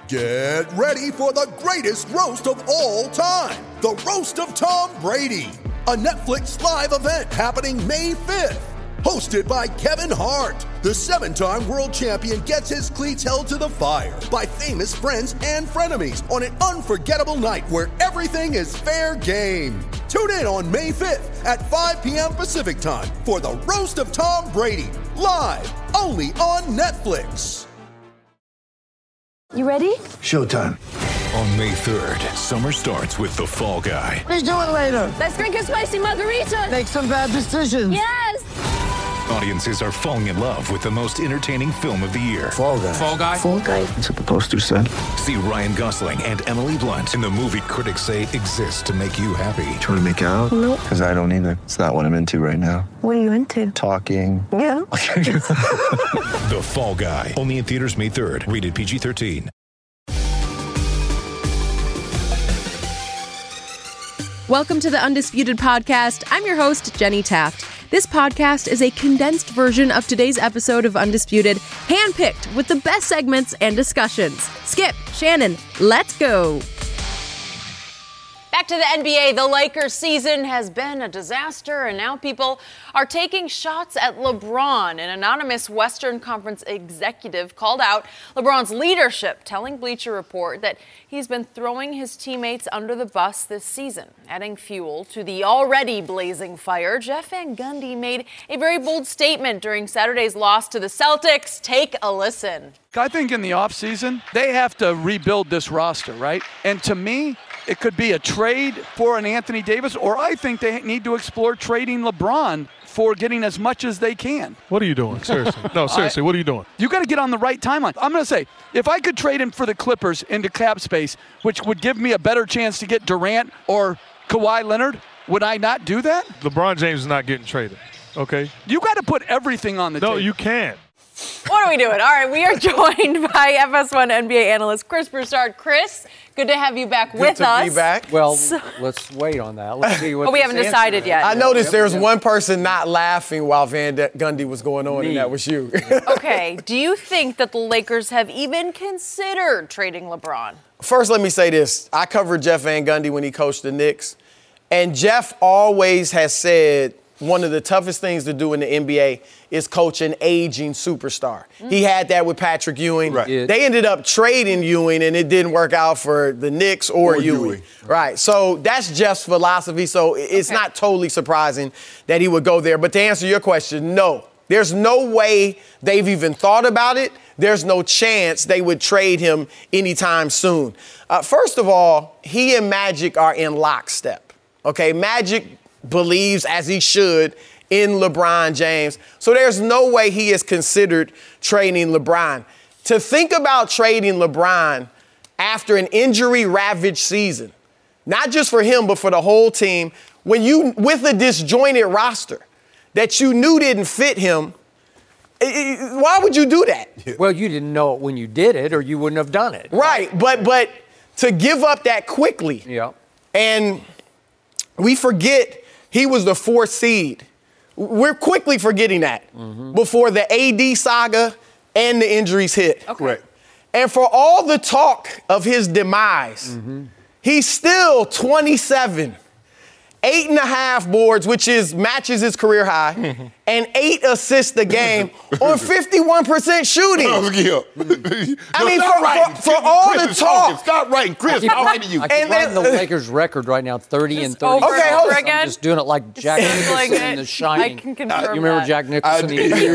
Get ready for the greatest roast of all time, the Roast of Tom Brady, a Netflix live event happening May 5th. Hosted by Kevin Hart, the 7-time world champion gets his cleats held to the fire by famous friends and frenemies on an unforgettable night where everything is fair game. Tune in on May 5th at 5 p.m. Pacific time for the Roast of Tom Brady, live only on Netflix. You ready? Showtime. On May 3rd, summer starts with The Fall Guy. Let's do it later. Let's drink a spicy margarita. Make some bad decisions. Yes. Audiences are falling in love with the most entertaining film of the year. Fall Guy. Fall Guy? Fall Guy. That's what the poster said. See Ryan Gosling and Emily Blunt in the movie critics say exists to make you happy. Trying to make it out? Nope. Because I don't either. It's not what I'm into right now. What are you into? Talking. Yeah. The Fall Guy. Only in theaters May 3rd. Rated PG-13. Welcome to the Undisputed Podcast. I'm your host, Jenny Taft. This podcast is a condensed version of today's episode of Undisputed, handpicked with the best segments and discussions. Skip, Shannon, let's go. Back to the NBA, the Lakers season has been a disaster, and now people are taking shots at LeBron. An anonymous Western Conference executive called out LeBron's leadership, telling Bleacher Report that he's been throwing his teammates under the bus this season. Adding fuel to the already blazing fire, Jeff Van Gundy made a very bold statement during Saturday's loss to the Celtics. Take a listen. I think in the offseason, they have to rebuild this roster, right? And to me, it could be a trade for an Anthony Davis, or I think they need to explore trading LeBron for getting as much as they can. What are you doing? Seriously. No, seriously, what are you doing? You got to get on the right timeline. I'm going to say, if I could trade him for the Clippers into cap space, which would give me a better chance to get Durant or Kawhi Leonard, would I not do that? LeBron James is not getting traded, okay? You got to put everything on the table. No, you can't. What are we doing? All right, we are joined by FS1 NBA analyst Chris Broussard. Chris, good to have you back with us. Good to be back. Well, let's wait on that. Let's see what we haven't decided yet. I noticed there's one person not laughing while Van Gundy was going on, and that was you. Okay, do you think that the Lakers have even considered trading LeBron? First, let me say this. I covered Jeff Van Gundy when he coached the Knicks, and Jeff always has said one of the toughest things to do in the NBA is coach an aging superstar. He had that with Patrick Ewing. Right. They ended up trading Ewing, and it didn't work out for the Knicks or Ewing. Right. So that's Jeff's philosophy. So it's not totally surprising that he would go there. But to answer your question, no. There's no way they've even thought about it. There's no chance they would trade him anytime soon. First of all, he and Magic are in lockstep. Okay, Magic believes, as he should, in LeBron James. So there's no way he has considered trading LeBron. To think about trading LeBron after an injury-ravaged season, not just for him, but for the whole team, when you, with a disjointed roster that you knew didn't fit him, why would you do that? Well, you didn't know it when you did it, or you wouldn't have done it. Right, but to give up that quickly. Yeah. And we forget he was the 4th seed. We're quickly forgetting that before the AD saga and the injuries hit. Okay. Right. And for all the talk of his demise, he's still 27. 8.5 boards, which matches his career high, and 8 assists a game on 51% shooting. I mean, for all the talk. Stop writing, Chris. I'm writing you. I keep writing the Lakers record right now, 30 and 30. Okay, hold on. I'm just doing it like Jack Nicholson in The Shining. I can confirm You remember that. Jack Nicholson?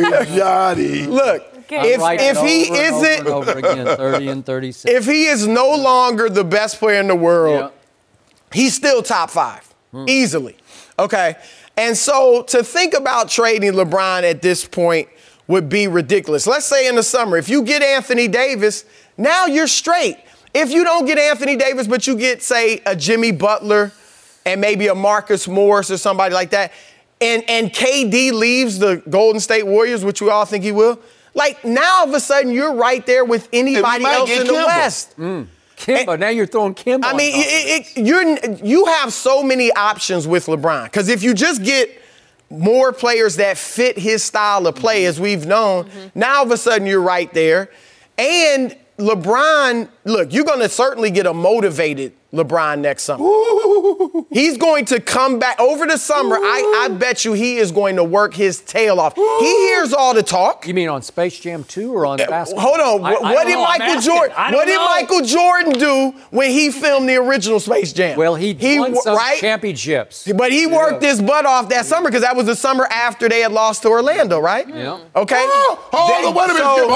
Look, if he isn't over again, 30 and 36. If he is no longer the best player in the world, he's still top 5. Easily. Okay. And so to think about trading LeBron at this point would be ridiculous. Let's say in the summer, if you get Anthony Davis, now you're straight. If you don't get Anthony Davis, but you get, say, a Jimmy Butler and maybe a Marcus Morris or somebody like that, and KD leaves the Golden State Warriors, which we all think he will, like now all of a sudden you're right there with anybody else in the West. Kimba, now you're throwing Kimba. I mean, you have so many options with LeBron. Because if you just get more players that fit his style of play, as we've known, now all of a sudden you're right there. And LeBron, look, you're going to certainly get a motivated LeBron next summer. He's going to come back over the summer. I bet you he is going to work his tail off. He hears all the talk. You mean on Space Jam 2 or on basketball? Hold on. What did Michael Jordan do when he filmed the original Space Am? Well, he won some championships. But he worked his butt off that summer because that was the summer after they had lost to Orlando, right? Yeah. Okay. Hold on, wait a minute.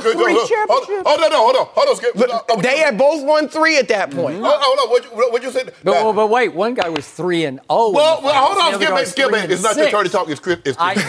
Hold on, Skip. They had both won 3 at that point. Hold on, what you said? But wait, one guy was 3-0. Well, hold on, Skip. It's not your turn to talk. It's Chris.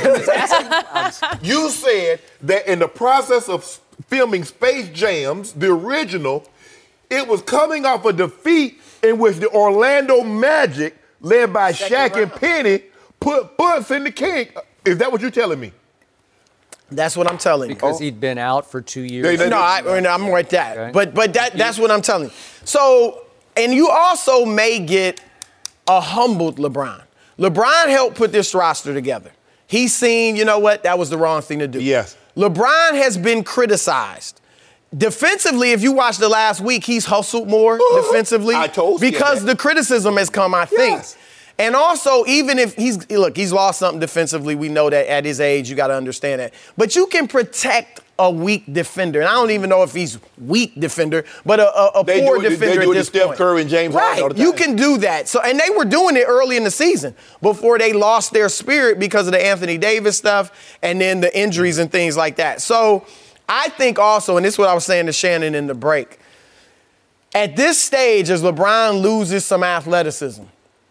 You said that in the process of filming Space Jams, the original, it was coming off a defeat in which the Orlando Magic, led by Shaq and Penny, put butts in the king. Is that what you're telling me? That's what I'm telling you. Because he'd been out for 2 years. No, I'm with that. Okay. But that's what I'm telling you. So, and you also may get a humbled LeBron. LeBron helped put this roster together. He's seen, you know what, that was the wrong thing to do. Yes. LeBron has been criticized. Defensively, if you watch the last week, he's hustled more defensively. I told you because the criticism has come, I think. Yes. And also, even if he's lost something defensively, we know that at his age, you got to understand that. But you can protect a weak defender. And I don't even know if he's weak defender, but a poor defender at this point. Steph Curry and James Harden all the time. You can do that. So, and they were doing it early in the season before they lost their spirit because of the Anthony Davis stuff and then the injuries and things like that. So I think also, and this is what I was saying to Shannon in the break, at this stage, as LeBron loses some athleticism,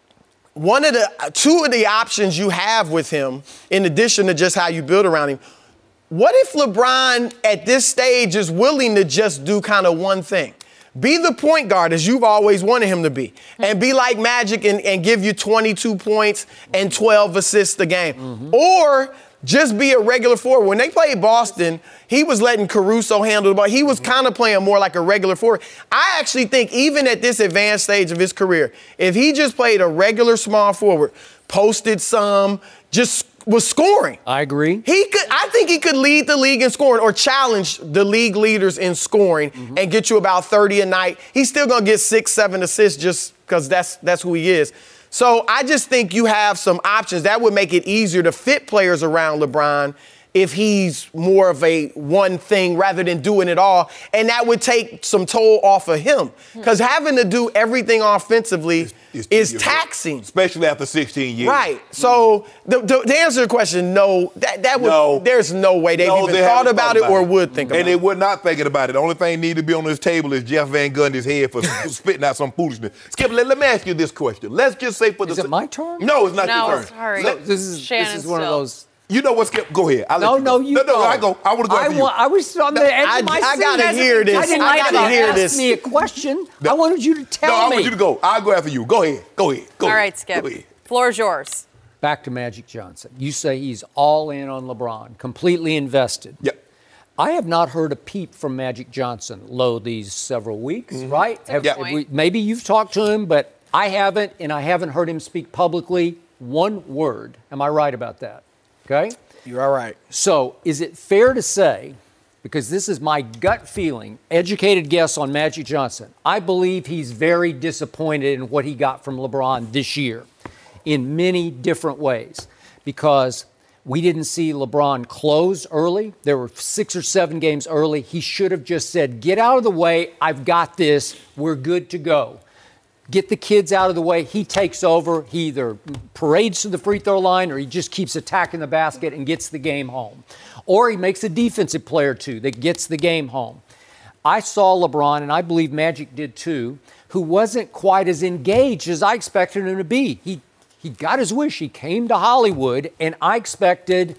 two of the options you have with him, in addition to just how you build around him, what if LeBron at this stage is willing to just do kind of one thing? Be the point guard as you've always wanted him to be, and be like Magic and give you 22 points and 12 assists a game. Mm-hmm. Or just be a regular forward. When they played Boston, he was letting Caruso handle the ball. He was kind of playing more like a regular forward. I actually think even at this advanced stage of his career, if he just played a regular small forward, posted some, just was scoring. I agree. I think he could lead the league in scoring or challenge the league leaders in scoring and get you about 30 a night. He's still going to get 6-7 assists just because that's who he is. So I just think you have some options. That would make it easier to fit players around LeBron if he's more of a one thing rather than doing it all. And that would take some toll off of him. Because having to do everything offensively is taxing. Especially after 16 years. Right. So to answer the question, no. There's no way they've even thought about it or would think about it. And they were not thinking about it. The only thing needed to be on this table is Jeff Van Gundy's head for spitting out some foolishness. Skip, let me ask you this question. Let's just say for Is it my turn? No, it's not your turn. Sorry. No, this is one of those. You know what, Skip? Go ahead. No, I go. I want to go after you. I was on the edge of my seat. I got to hear this. I got to hear this. Ask me a question. I wanted you to tell me. No, I want you to go. I'll go after you. Go ahead. All right, Skip. Floor is yours. Back to Magic Johnson. You say he's all in on LeBron, completely invested. Yep. I have not heard a peep from Magic Johnson these several weeks, right? Maybe you've talked to him, but I haven't, and I haven't heard him speak publicly one word. Am I right about that? Okay? You're all right. So is it fair to say, because this is my gut feeling, educated guess on Magic Johnson, I believe he's very disappointed in what he got from LeBron this year in many different ways, because we didn't see LeBron close early. There were 6 or 7 games early. He should have just said, get out of the way. I've got this. We're good to go. Get the kids out of the way. He takes over. He either parades to the free throw line or he just keeps attacking the basket and gets the game home. Or he makes a defensive play or two that gets the game home. I saw LeBron, and I believe Magic did too, who wasn't quite as engaged as I expected him to be. He got his wish. He came to Hollywood, and I expected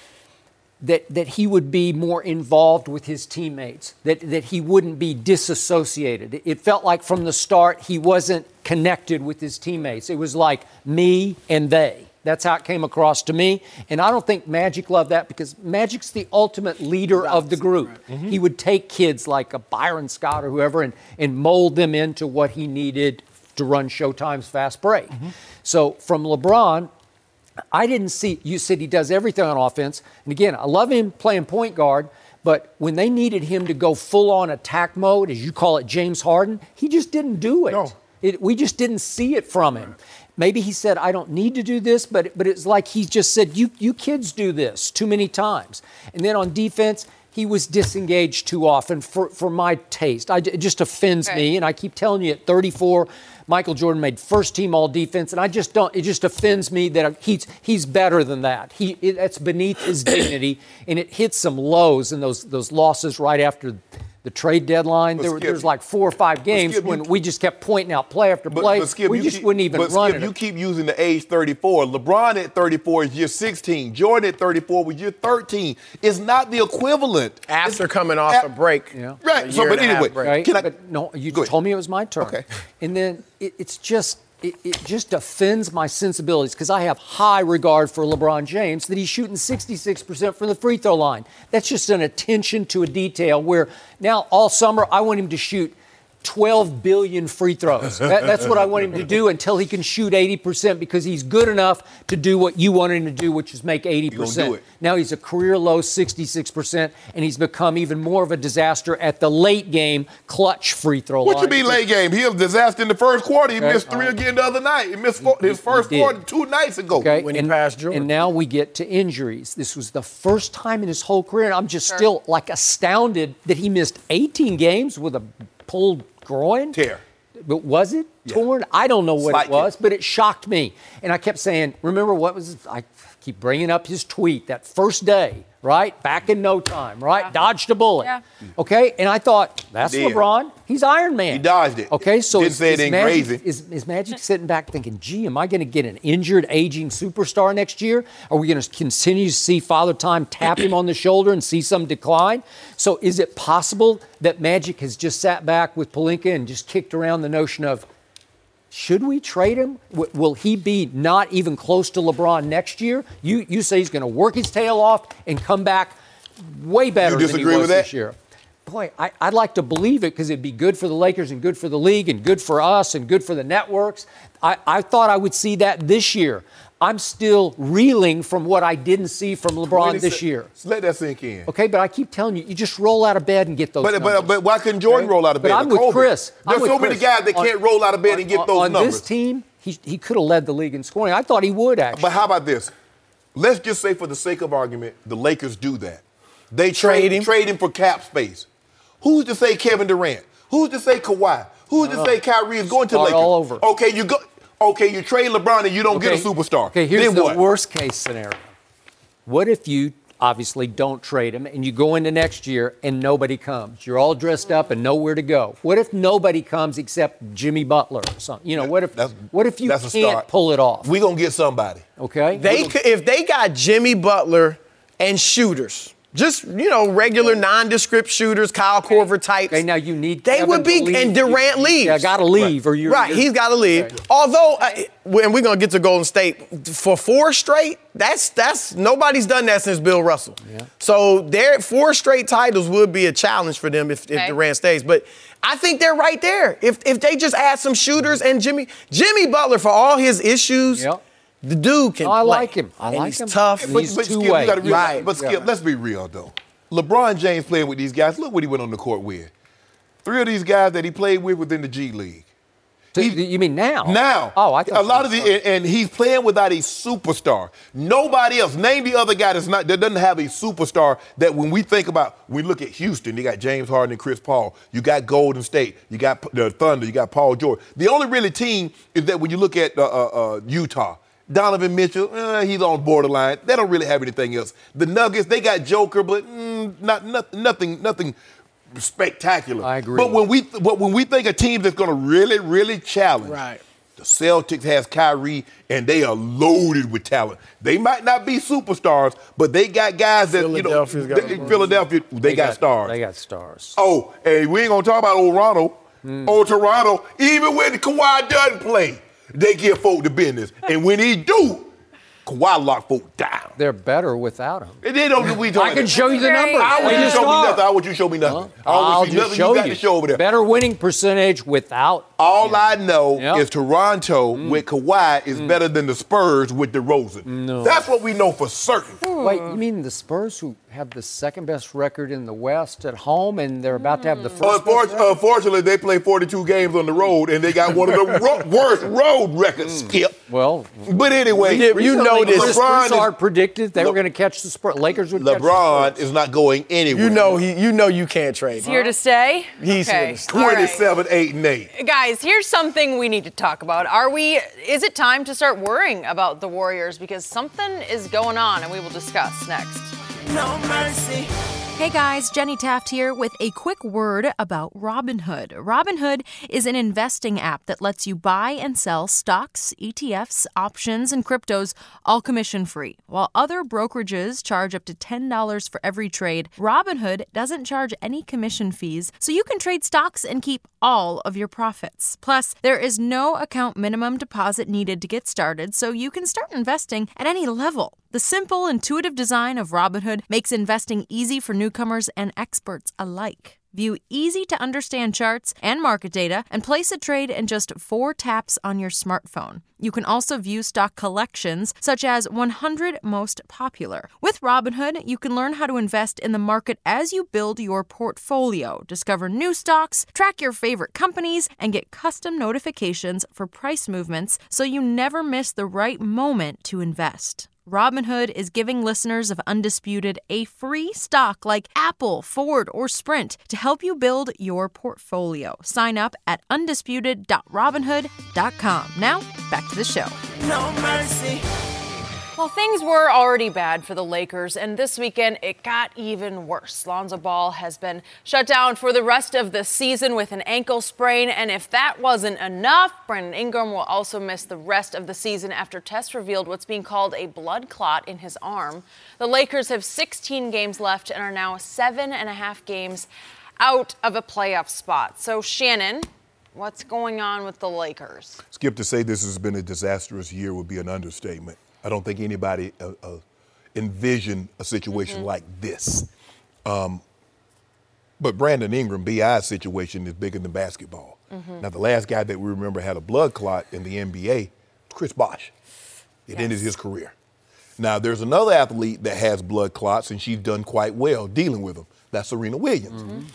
that he would be more involved with his teammates, that he wouldn't be disassociated. It felt like from the start he wasn't connected with his teammates. It was like me and they. That's how it came across to me. And I don't think Magic loved that because Magic's the ultimate leader of the group. Right. Mm-hmm. He would take kids like a Byron Scott or whoever and mold them into what he needed to run Showtime's fast break. Mm-hmm. So from LeBron, I didn't see, you said he does everything on offense. And again, I love him playing point guard, But when they needed him to go full-on attack mode, as you call it, James Harden, he just didn't do it. No. We just didn't see it from him. Maybe he said, I don't need to do this, but it's like he just said, you kids do this too many times. And then on defense, he was disengaged too often for my taste. It just offends me, and I keep telling you at 34, Michael Jordan made first-team all-defense, and it just offends me that he's better than that. That's beneath his dignity, and it hits some lows in those losses right after the trade deadline. There's like 4 or 5 games when we just kept pointing out play after play. We just wouldn't even run it. You keep using the age 34. LeBron at 34 is year 16. Jordan at 34 was year 13. It's not the equivalent. After coming off a break. Yeah. Right. So, but anyway. Right? But no, you told me it was my turn. Okay. And then it just offends my sensibilities because I have high regard for LeBron James that he's shooting 66% from the free throw line. That's just an attention to a detail where now all summer I want him to shoot 12 billion free throws. That's what I want him to do until he can shoot 80% because he's good enough to do what you want him to do, which is make 80%. Now he's a career low 66%, and he's become even more of a disaster at the late game clutch free throw line. What you mean late game? He was a disaster in the first quarter. He missed 3 again the other night. He missed his first quarter 2 nights ago. Okay. When he passed Jordan. And now we get to injuries. This was the first time in his whole career, and I'm just still like astounded that he missed 18 games with a pulled groin? Tear. But was it torn? I don't know what it was, but it shocked me. And I kept saying, remember what was, I keep bringing up his tweet that first day, right? Back in no time, right? Dodged a bullet. Yeah. Okay? And I thought, that's LeBron. He's Iron Man. He dodged it. Okay, so Didn't say it ain't crazy. Is Magic sitting back thinking, gee, am I going to get an injured, aging superstar next year? Are we going to continue to see Father Time tap him on the shoulder and see some decline? So is it possible that Magic has just sat back with Pelinka and just kicked around the notion of, should we trade him? Will he be not even close to LeBron next year? You say he's going to work his tail off and come back way better than he was this year. Boy, I'd like to believe it because it'd be good for the Lakers and good for the league and good for us and good for the networks. I thought I would see that this year. I'm still reeling from what I didn't see from LeBron this year. Let that sink in. Okay, but I keep telling you, you just roll out of bed and get those numbers. But why couldn't Jordan roll out of bed? But I'm with Chris. There's so many guys that can't roll out of bed and get those numbers. On this team, he could have led the league in scoring. I thought he would, actually. But how about this? Let's just say, for the sake of argument, the Lakers do that. They trade him for cap space. Who's to say Kevin Durant? Who's to say Kawhi? Who's to say Kyrie is going to Lakers? All over. Okay, you trade LeBron and you don't get a superstar. Okay, here's then the worst case scenario. What if you obviously don't trade him and you go into next year and nobody comes? You're all dressed up and nowhere to go. What if nobody comes except Jimmy Butler or something? You know, what if you can't pull it off? We're going to get somebody. Okay? If they got Jimmy Butler and shooters, just, regular nondescript shooters, Kyle Korver types. Okay, now you need They Kevin would be, to leave. and Durant leaves. Yeah, got to leave. Right. He's got to leave. Okay. Although, and we're going to get to Golden State, for 4 straight, that's nobody's done that since Bill Russell. Yeah. So their 4 straight titles would be a challenge for them if Durant stays. But I think they're right there. If they just add some shooters and Jimmy Butler, for all his issues, the dude can play. I like him. He's tough. But He's two-way. But Skip, let's be real, though. LeBron James playing with these guys. Look what he went on the court with. 3 of these guys that he played with within the G League. You mean now? Now. Oh, I thought a lot of and he's playing without a superstar. Nobody else. Name the other guy that doesn't have a superstar. That when we think about, we look at Houston, you got James Harden and Chris Paul. You got Golden State. You got the Thunder. You got Paul George. The only really team is that when you look at Utah. Donovan Mitchell, he's on borderline. They don't really have anything else. The Nuggets, they got Joker, but nothing spectacular. I agree. But when we think of teams that's going to really, really challenge, the Celtics has Kyrie, and they are loaded with talent. They might not be superstars, but they got guys that Philadelphia, they got stars. They got stars. Oh, and we ain't gonna talk about old Toronto. Old Toronto, even when Kawhi doesn't play, they give folk the business. And when he do, Kawhi lock folk down. They're better without him. They don't. I can show you the numbers. I want you to show me nothing. I want you to show me nothing. I'll just show you. Got to show over there. Better winning percentage without. All I know is Toronto with Kawhi is better than the Spurs with DeRozan. No. That's what we know for certain. Wait, you mean the Spurs who have the second best record in the West at home, and they're about to have the first. Unfortunately, they play 42 games on the road, and they got one of the worst road records, Skip. Well, but anyway, you know this. LeBron predicted they were going to catch the Spurs. Lakers would. LeBron is not going anywhere. You know you can't trade. He's here to stay. He's here to stay. 27, 8, and 8. Guys, here's something we need to talk about. Is it time to start worrying about the Warriors? Because something is going on, and we will discuss next. No mercy. Hey guys, Jenny Taft here with a quick word about Robinhood. Robinhood is an investing app that lets you buy and sell stocks, ETFs, options, and cryptos, all commission-free. While other brokerages charge up to $10 for every trade, Robinhood doesn't charge any commission fees, so you can trade stocks and keep all of your profits. Plus, there is no account minimum deposit needed to get started, so you can start investing at any level. The simple, intuitive design of Robinhood makes investing easy for newcomers and experts alike. View easy-to-understand charts and market data and place a trade in just 4 taps on your smartphone. You can also view stock collections, such as 100 most popular. With Robinhood, you can learn how to invest in the market as you build your portfolio, discover new stocks, track your favorite companies, and get custom notifications for price movements so you never miss the right moment to invest. Robinhood is giving listeners of Undisputed a free stock like Apple, Ford, or Sprint to help you build your portfolio. Sign up at undisputed.robinhood.com. Now, back to the show. No mercy. Well, things were already bad for the Lakers, and this weekend it got even worse. Lonzo Ball has been shut down for the rest of the season with an ankle sprain, and if that wasn't enough, Brandon Ingram will also miss the rest of the season after tests revealed what's being called a blood clot in his arm. The Lakers have 16 games left and are now 7.5 games out of a playoff spot. So, Shannon, what's going on with the Lakers? Skip, to say this has been a disastrous year would be an understatement. I don't think anybody envisioned a situation like this. But Brandon Ingram, B.I.'s situation is bigger than basketball. Now, the last guy that we remember had a blood clot in the NBA, Chris Bosh. It ended his career. Now, there's another athlete that has blood clots, and she's done quite well dealing with them. That's Serena Williams.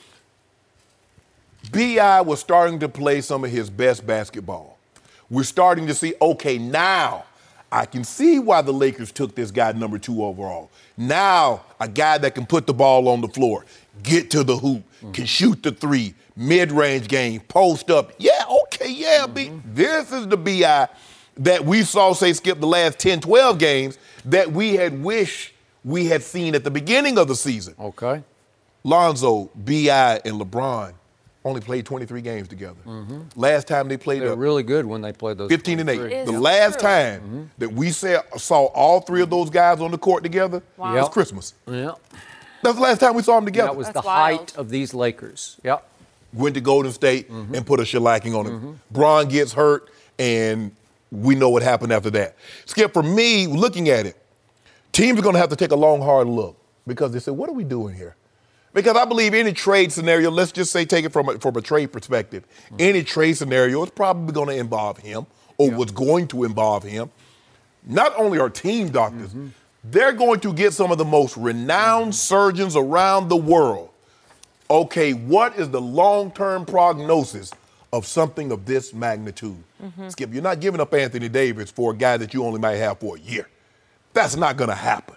B.I. was starting to play some of his best basketball. We're starting to see, okay, now I can see why the Lakers took this guy number 2 overall. Now, a guy that can put the ball on the floor, get to the hoop, can shoot the 3, mid-range game, post up. Yeah, okay, yeah. This is the B.I. that we saw, say, Skip, the last 10, 12 games that we had wished we had seen at the beginning of the season. Okay. Lonzo, B.I., and LeBron only played 23 games together. Last time they played, they're really good when they played those. 15-8. The last time that we saw all 3 of those guys on the court together was Christmas. Yeah. That's the last time we saw them together. That was the height of these Lakers. Yep. Went to Golden State and put a shellacking on him. Bron gets hurt, and we know what happened after that. Skip, for me, looking at it, teams are going to have to take a long, hard look because they say, what are we doing here? Because I believe any trade scenario, let's just say take it from a trade perspective, any trade scenario is probably going to involve him or was going to involve him. Not only are team doctors, they're going to get some of the most renowned surgeons around the world. Okay, what is the long-term prognosis of something of this magnitude? Skip, you're not giving up Anthony Davis for a guy that you only might have for a year. That's not going to happen.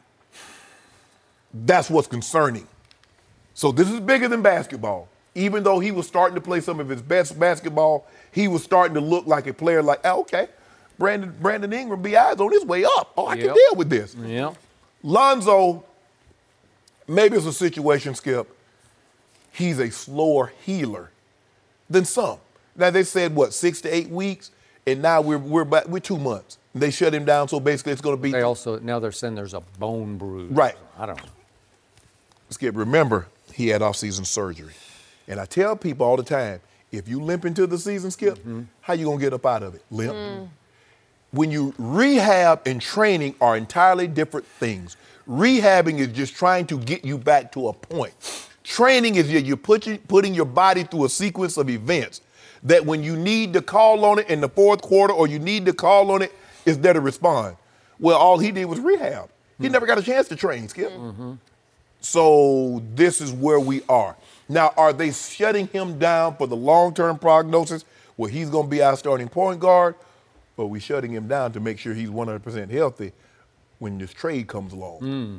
That's what's concerning. So this is bigger than basketball. Even though he was starting to play some of his best basketball, he was starting to look like a player like, oh, okay, Brandon Ingram, B.I.'s on his way up. Oh, I can deal with this. Lonzo, maybe it's a situation, Skip, he's a slower healer than some. Now, they said, 6 to 8 weeks, and now we're 2 months. They shut him down, so basically it's going to be. Now they're saying there's a bone bruise. Right. I don't know. Skip, remember, he had off-season surgery. And I tell people all the time, if you limp into the season, Skip, how you going to get up out of it? Limp. When you rehab and training are entirely different things. Rehabbing is just trying to get you back to a point. Training is you're putting your body through a sequence of events that when you need to call on it in the fourth quarter or you need to call on it, it's there to respond. Well, all he did was rehab. He never got a chance to train, Skip. So this is where we are. Now, are they shutting him down for the long-term prognosis where he's going to be our starting point guard, or are we shutting him down to make sure he's 100% healthy when this trade comes along?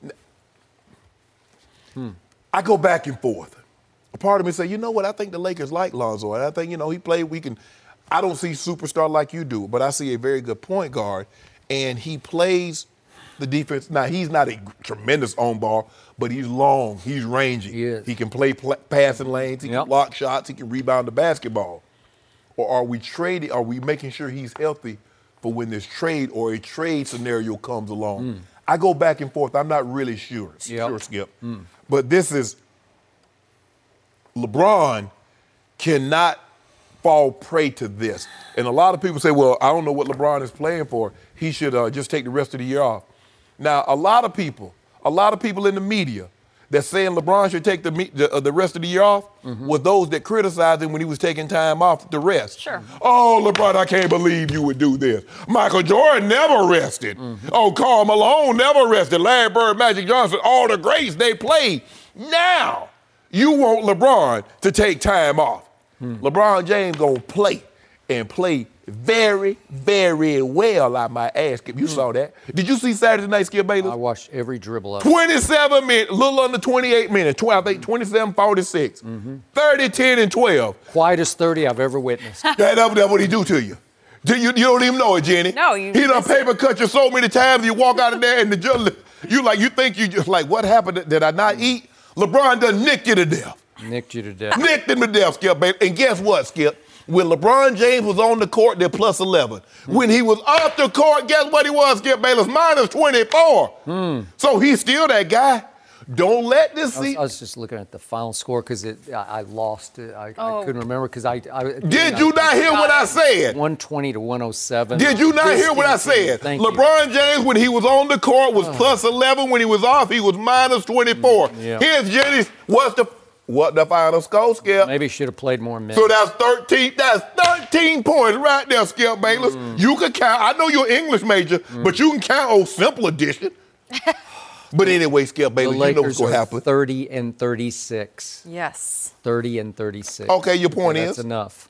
I go back and forth. A part of me say, you know what, I think the Lakers like Lonzo, and I think, he played, I don't see superstar like you do, but I see a very good point guard, and he plays the defense. Now, he's not a tremendous on ball, but he's long, he's rangy. He can play passing lanes, he can block shots, he can rebound the basketball. Or are we making sure he's healthy for when this trade or a trade scenario comes along? I go back and forth. I'm not really sure, Skip. But this is, LeBron cannot fall prey to this. And a lot of people say, well, I don't know what LeBron is playing for. He should just take the rest of the year off. Now, a lot of people in the media that's saying LeBron should take the rest of the year off were those that criticized him when he was taking time off to rest. Sure. Oh, LeBron, I can't believe you would do this. Michael Jordan never rested. Oh, Karl Malone never rested. Larry Bird, Magic Johnson, all the greats, they played. Now, you want LeBron to take time off. LeBron James gonna play and play very, very well, I might ask him. You saw that. Did you see Saturday night, Skip Bayless? I watched every dribble of it. 27 minutes, a little under 28 minutes. I think 27-46. 30, 10, and 12. Quietest 30 I've ever witnessed. That's what he do to you. You don't even know it, Jenny. No, he done paper cut you so many times. You walk out of there and you think you just like, what happened? Did I not eat? LeBron done nicked you to death. Nicked you to death. Nicked him to death, Skip Bayless. And guess what, Skip? When LeBron James was on the court, they're plus 11. When he was off the court, guess what he was, Skip Bayless? Minus 24. So he's still that guy. Don't let this I was just looking at the final score because I lost it. I couldn't remember because I Did you not hear what I said? 120 to 107. Did you not hear what I said? LeBron James, when he was on the court, was plus 11. When he was off, he was minus 24. Here's Jenny. What the final score, Skip? Maybe he should have played more minutes. So that's 13. That's 13 points right there, Skip Bayless. You can count. I know you're an English major, but you can count simple addition. But anyway, Skip Bayless, you know what's going to happen. 30 and 36. Yes. 30 and 36. Okay, your point is? That's enough.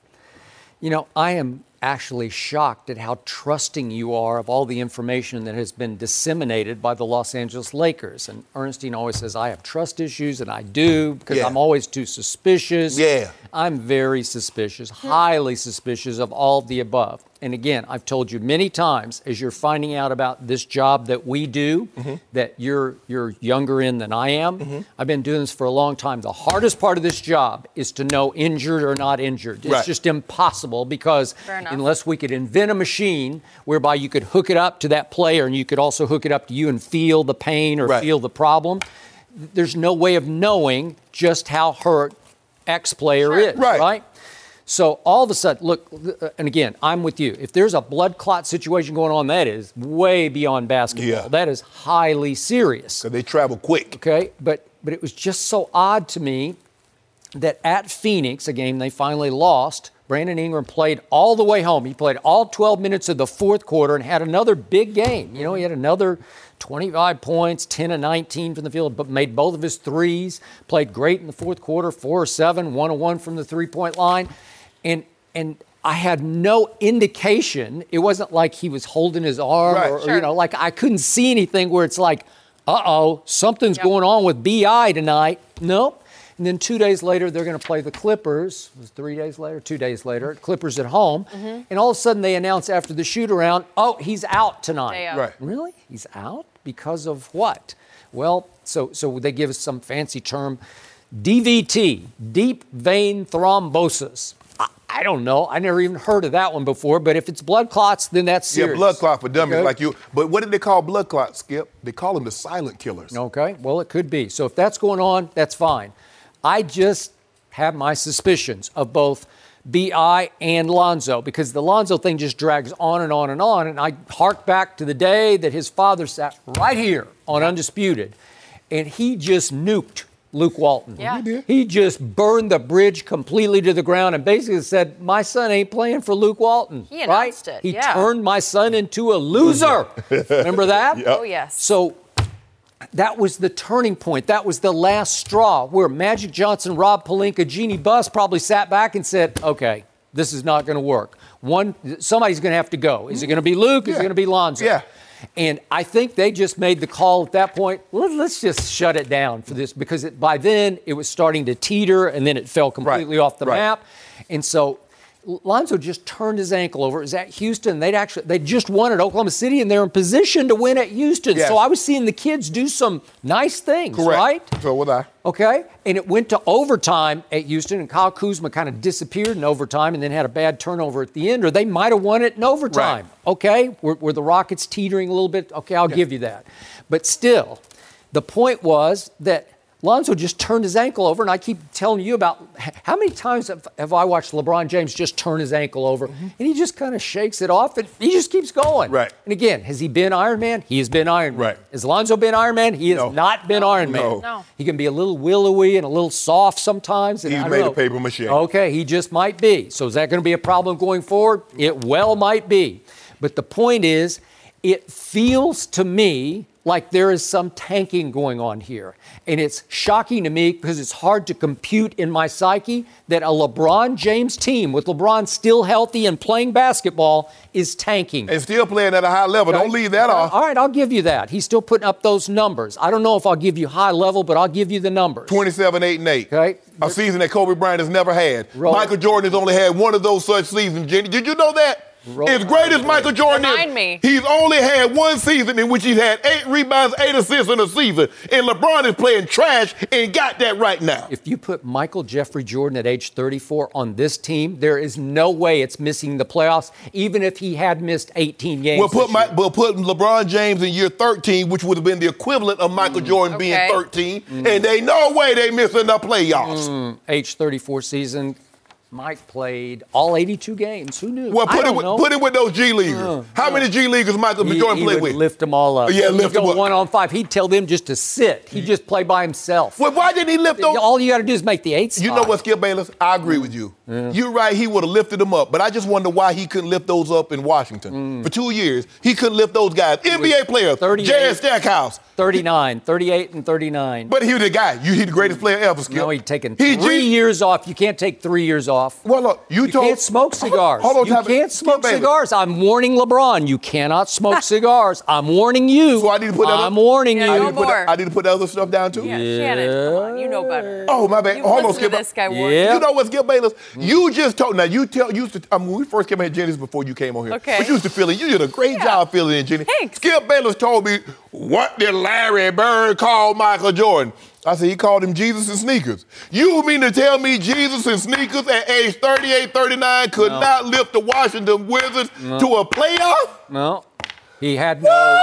I am actually shocked at how trusting you are of all the information that has been disseminated by the Los Angeles Lakers. And Ernestine always says, I have trust issues, and I do, because I'm always too suspicious. I'm very suspicious, highly suspicious of all of the above. And again, I've told you many times, as you're finding out about this job that we do, that you're younger in than I am. I've been doing this for a long time. The hardest part of this job is to know injured or not injured. It's just impossible because unless we could invent a machine whereby you could hook it up to that player and you could also hook it up to you and feel the pain or feel the problem, there's no way of knowing just how hurt X player is, right? So all of a sudden, look, and again, I'm with you. If there's a blood clot situation going on, that is way beyond basketball. That is highly serious. Because they travel quick. Okay, but it was just so odd to me that at Phoenix, a game they finally lost, Brandon Ingram played all the way home. He played all 12 minutes of the fourth quarter and had another big game. He had another 25 points, 10 of 19 from the field, but made both of his threes, played great in the fourth quarter, 4 of 7, 1 of 1 from the three-point line. And I had no indication. It wasn't like he was holding his arm or like I couldn't see anything where it's like, something's going on with BI tonight. Nope. And then 2 days later, they're going to play the Clippers. It was 3 days later, 2 days later, Clippers at home. And all of a sudden they announce after the shoot-around, he's out tonight. Really? He's out? Because of what? Well, so they give us some fancy term, DVT, deep vein thrombosis. I don't know. I never even heard of that one before, but if it's blood clots, then that's serious. Yeah, blood clot for dummies like you. But what did they call blood clots, Skip? They call them the silent killers. Okay, well, it could be. So if that's going on, that's fine. I just have my suspicions of both B.I. and Lonzo because the Lonzo thing just drags on and on and on, and I hark back to the day that his father sat right here on Undisputed, and he just nuked Luke Walton. He just burned the bridge completely to the ground and basically said, my son ain't playing for Luke Walton. He announced it. He turned my son into a loser. Remember that? Oh, yes. So that was the turning point. That was the last straw where Magic Johnson, Rob Pelinka, Jeannie Buss probably sat back and said, okay, this is not going to work. Somebody's going to have to go. Is it going to be Luke? Is it going to be Lonzo? Yeah. And I think they just made the call at that point, let's just shut it down for this, because by then it was starting to teeter and then it fell completely off the map. And so Lonzo just turned his ankle over. It was at Houston. They just won at Oklahoma City, and they're in position to win at Houston. Yes. So I was seeing the kids do some nice things, right? So was I. Okay. And it went to overtime at Houston, and Kyle Kuzma kind of disappeared in overtime and then had a bad turnover at the end, or they might have won it in overtime. Right. Okay. Were the Rockets teetering a little bit? Okay, I'll give you that. But still, the point was that Lonzo just turned his ankle over, and I keep telling you about how many times have I watched LeBron James just turn his ankle over, and he just kind of shakes it off, and he just keeps going. Right. And again, has he been Iron Man? He has been Iron Man. Right. Has Lonzo been Iron Man? He has not been Iron Man. No. He can be a little willowy and a little soft sometimes. And He's made of paper mache. Okay, he just might be. So is that going to be a problem going forward? It well might be. But the point is, it feels to me like there is some tanking going on here. And it's shocking to me because it's hard to compute in my psyche that a LeBron James team, with LeBron still healthy and playing basketball, is tanking. And still playing at a high level. Don't leave that off. All right, I'll give you that. He's still putting up those numbers. I don't know if I'll give you high level, but I'll give you the numbers. 27, 8, and 8. Okay. A season that Kobe Bryant has never had. Michael Jordan has only had one of those such seasons, Jenny. Did you know that? As great as Michael Jordan is, he's only had one season in which he's had 8 rebounds, 8 assists in a season. And LeBron is playing trash and got that right now. If you put Michael Jeffrey Jordan at age 34 on this team, there is no way it's missing the playoffs, even if he had missed 18 games. We'll put LeBron James in year 13, which would have been the equivalent of Michael Jordan being 13, and they no way they missing the playoffs. Age 34 season. Mike played all 82 games. Who knew? Well, put him with those G Leaguers. How many G Leaguers Michael Jordan played with? He would lift them all up. Yeah, lift them up. 1-on-5. He'd tell them just to sit. He'd just play by himself. Well, why didn't he lift those? All you got to do is make the 8 spot. You know what, Skip Bayless? I agree with you. Yeah. You're right. He would have lifted them up. But I just wonder why he couldn't lift those up in Washington. For 2 years, he couldn't lift those guys. NBA players. Jared Stackhouse. 38 and 39. But he was the guy. He's the greatest player ever, Skip. No, he'd taken 3 years off. You can't take 3 years off. Well, look, you can't smoke cigars. Hold on, you can't smoke cigars. I'm warning LeBron. You cannot smoke cigars. I'm warning you. So I need to put I'm warning you. I need to put other stuff down too? Yeah, Shannon, come on. You know better. Oh, my bad. Hold on, Skip. This guy You know what, Skip Bayless? You just told. Now, when we first came here, Jenny, before you came on here. Okay. But you used to fill in. You did a great job filling in, Jenny. Thanks. Skip Bayless told me, what did Larry Bird call Michael Jordan? I said, he called him Jesus and sneakers. You mean to tell me Jesus and sneakers at age 38, 39 could not lift the Washington Wizards to a playoff? No. He had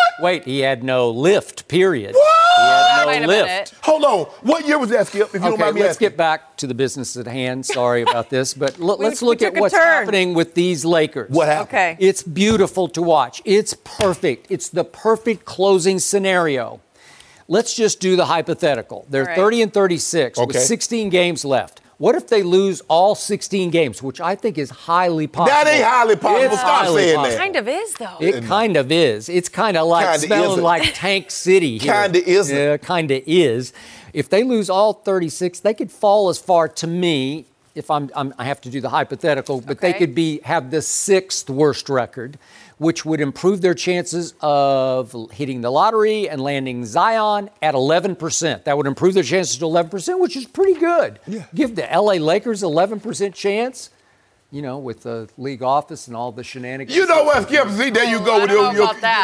no lift, period. What? He had no lift. Hold on. What year was that, Skip, if you don't mind me let's asking? get back to the business at hand. Sorry about this, but let's look at what's happening with these Lakers. What happened? Okay. It's beautiful to watch. It's perfect. It's the perfect closing scenario. Let's just do the hypothetical. They're 30 and 36 with 16 games left. What if they lose all 16 games, which I think is highly possible? That ain't highly possible. It's Stop saying that. It kind of is, though. It kind of is. It's kind of like smelling like Tank City here. Kind of isn't. Yeah, kind of is. If they lose all 36, they could fall as far, to me, if I have to do the hypothetical, but they could have the 6th worst record, which would improve their chances of hitting the lottery and landing Zion at 11%. That would improve their chances to 11%, which is pretty good. Yeah. Give the LA Lakers 11% chance, with the league office and all the shenanigans. You know what, Skip? See, there you go with your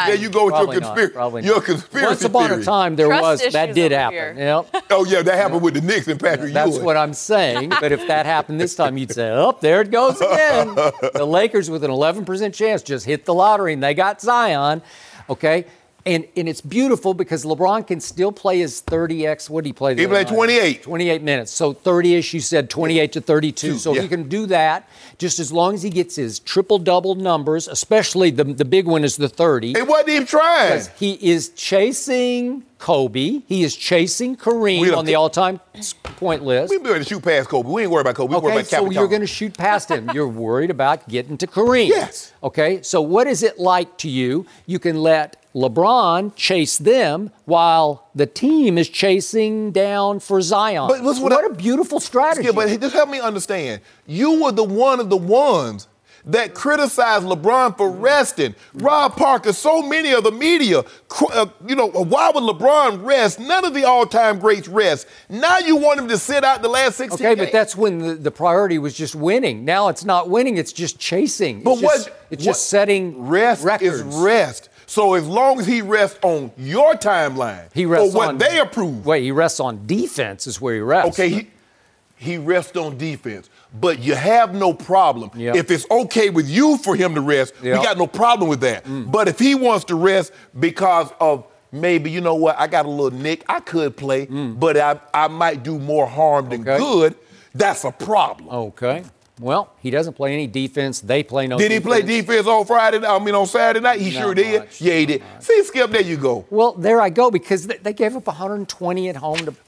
conspiracy Once upon theory. a time, that did happen. Yep. Oh, yeah, that happened with the Knicks and Patrick Ewing. That's what I'm saying. But if that happened this time, you'd say, there it goes again. The Lakers with an 11% chance just hit the lottery, and they got Zion. Okay? And it's beautiful because LeBron can still play his 30x. What did he play? He played 28. 28 minutes. So 30-ish, you said 28 to 32. So he can do that just as long as he gets his triple-double numbers, especially the big one is the 30. He wasn't even trying. He is chasing Kobe. He is chasing Kareem on the all-time point list. We're going to shoot past Kobe. We ain't worried about Kobe. We're worried about so Capitano. you're going to shoot past him. You're worried about getting to Kareem. Yes. Okay, so what is it like to you? You can let LeBron chase them while the team is chasing down for Zion. But what a beautiful strategy. Yeah, but just help me understand. You were one of the ones that criticized LeBron for resting. Rob Parker, so many of the media, why would LeBron rest? None of the all-time greats rest. Now you want him to sit out the last 16 games. Okay, but that's when the priority was just winning. Now it's not winning, it's just chasing. It's just setting rest records. Is rest. So as long as he rests on your timeline, he rests or what they approve. Wait, he rests on defense is where he rests. Okay, he rests on defense. But you have no problem. Yep. If it's okay with you for him to rest, we got no problem with that. But if he wants to rest because of maybe, you know what, I got a little nick, I could play, but I might do more harm than good, that's a problem. Okay. Well, he doesn't play any defense. They play no Did defense. he play defense on Saturday night? He sure did. Yeah, he did. See, Skip, there you go. Well, there I go, because they gave up 120 at home to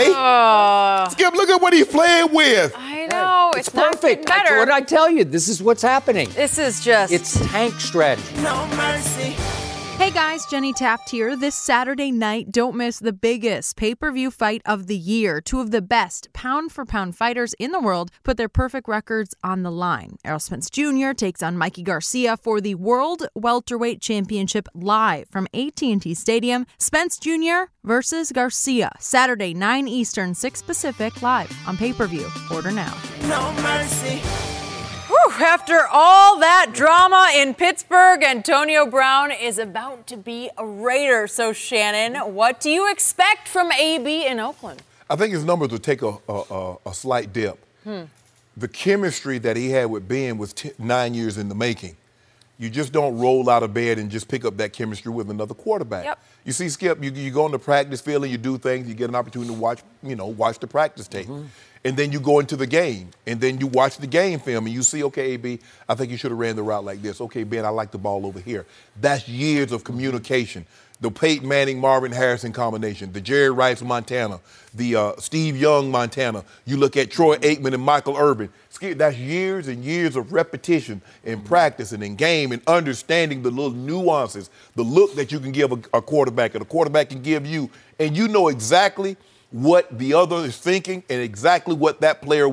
Skip, look at what he's playing with. I know. It's perfect. Not better. What did I tell you? This is what's happening. This is just... It's tank strategy. No mercy. Hey guys, Jenny Taft here. This Saturday night, don't miss the biggest pay-per-view fight of the year. Two of the best pound-for-pound fighters in the world put their perfect records on the line. Errol Spence Jr. takes on Mikey Garcia for the World Welterweight Championship live from AT&T Stadium. Spence Jr. versus Garcia, Saturday, 9 Eastern, 6 Pacific, live on pay-per-view. Order now. No mercy. Whew, after all that drama in Pittsburgh, Antonio Brown is about to be a Raider. So, Shannon, what do you expect from AB in Oakland? I think his numbers will take a slight dip. The chemistry that he had with Ben was 9 years in the making. You just don't roll out of bed and just pick up that chemistry with another quarterback. Yep. You see, Skip, you go on the practice field and you do things, you get an opportunity to watch the practice tape. And then you go into the game, and then you watch the game film, and you see, okay, AB, I think you should have ran the route like this. Okay, Ben, I like the ball over here. That's years of communication. The Peyton Manning, Marvin Harrison combination, the Jerry Rice, Montana, the Steve Young, Montana. You look at Troy Aikman and Michael Irvin. That's years and years of repetition and practice and in game and understanding the little nuances, the look that you can give a quarterback and a quarterback can give you, and you know exactly what the other is thinking and exactly what that player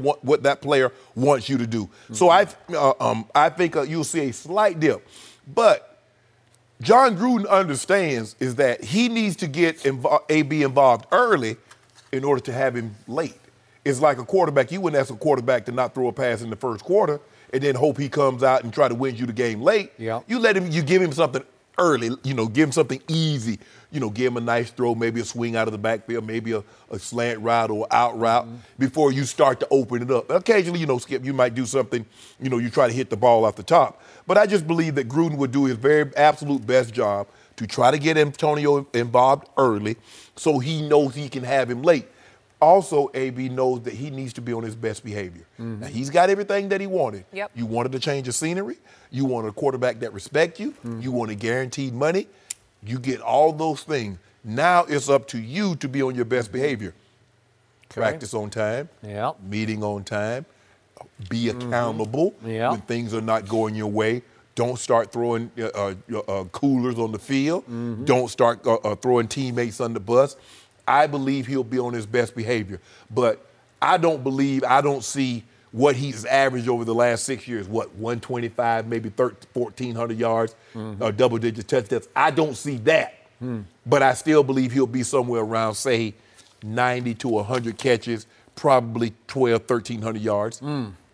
wants you to do. So I think you'll see a slight dip. But John Gruden understands is that he needs to get AB involved early in order to have him late. It's like a quarterback. You wouldn't ask a quarterback to not throw a pass in the first quarter and then hope he comes out and try to win you the game late. Yeah. You give him something early, give him something easy. Give him a nice throw, maybe a swing out of the backfield, maybe a slant route or out route before you start to open it up. Occasionally, Skip, you might do something, you try to hit the ball off the top. But I just believe that Gruden would do his very absolute best job to try to get Antonio involved early so he knows he can have him late. Also, AB knows that he needs to be on his best behavior. Now, he's got everything that he wanted. Yep. You wanted to change the scenery. You want a quarterback that respects you. You want a guaranteed money. You get all those things. Now it's up to you to be on your best behavior. Okay. Practice on time. Yeah. Meeting on time. Be accountable when things are not going your way. Don't start throwing coolers on the field. Don't start throwing teammates on the bus. I believe he'll be on his best behavior. But I don't see what he's averaged over the last 6 years, 125, maybe 1,400 yards, double-digit touchdowns. I don't see that. But I still believe he'll be somewhere around, say, 90 to 100 catches, probably 1,300 yards.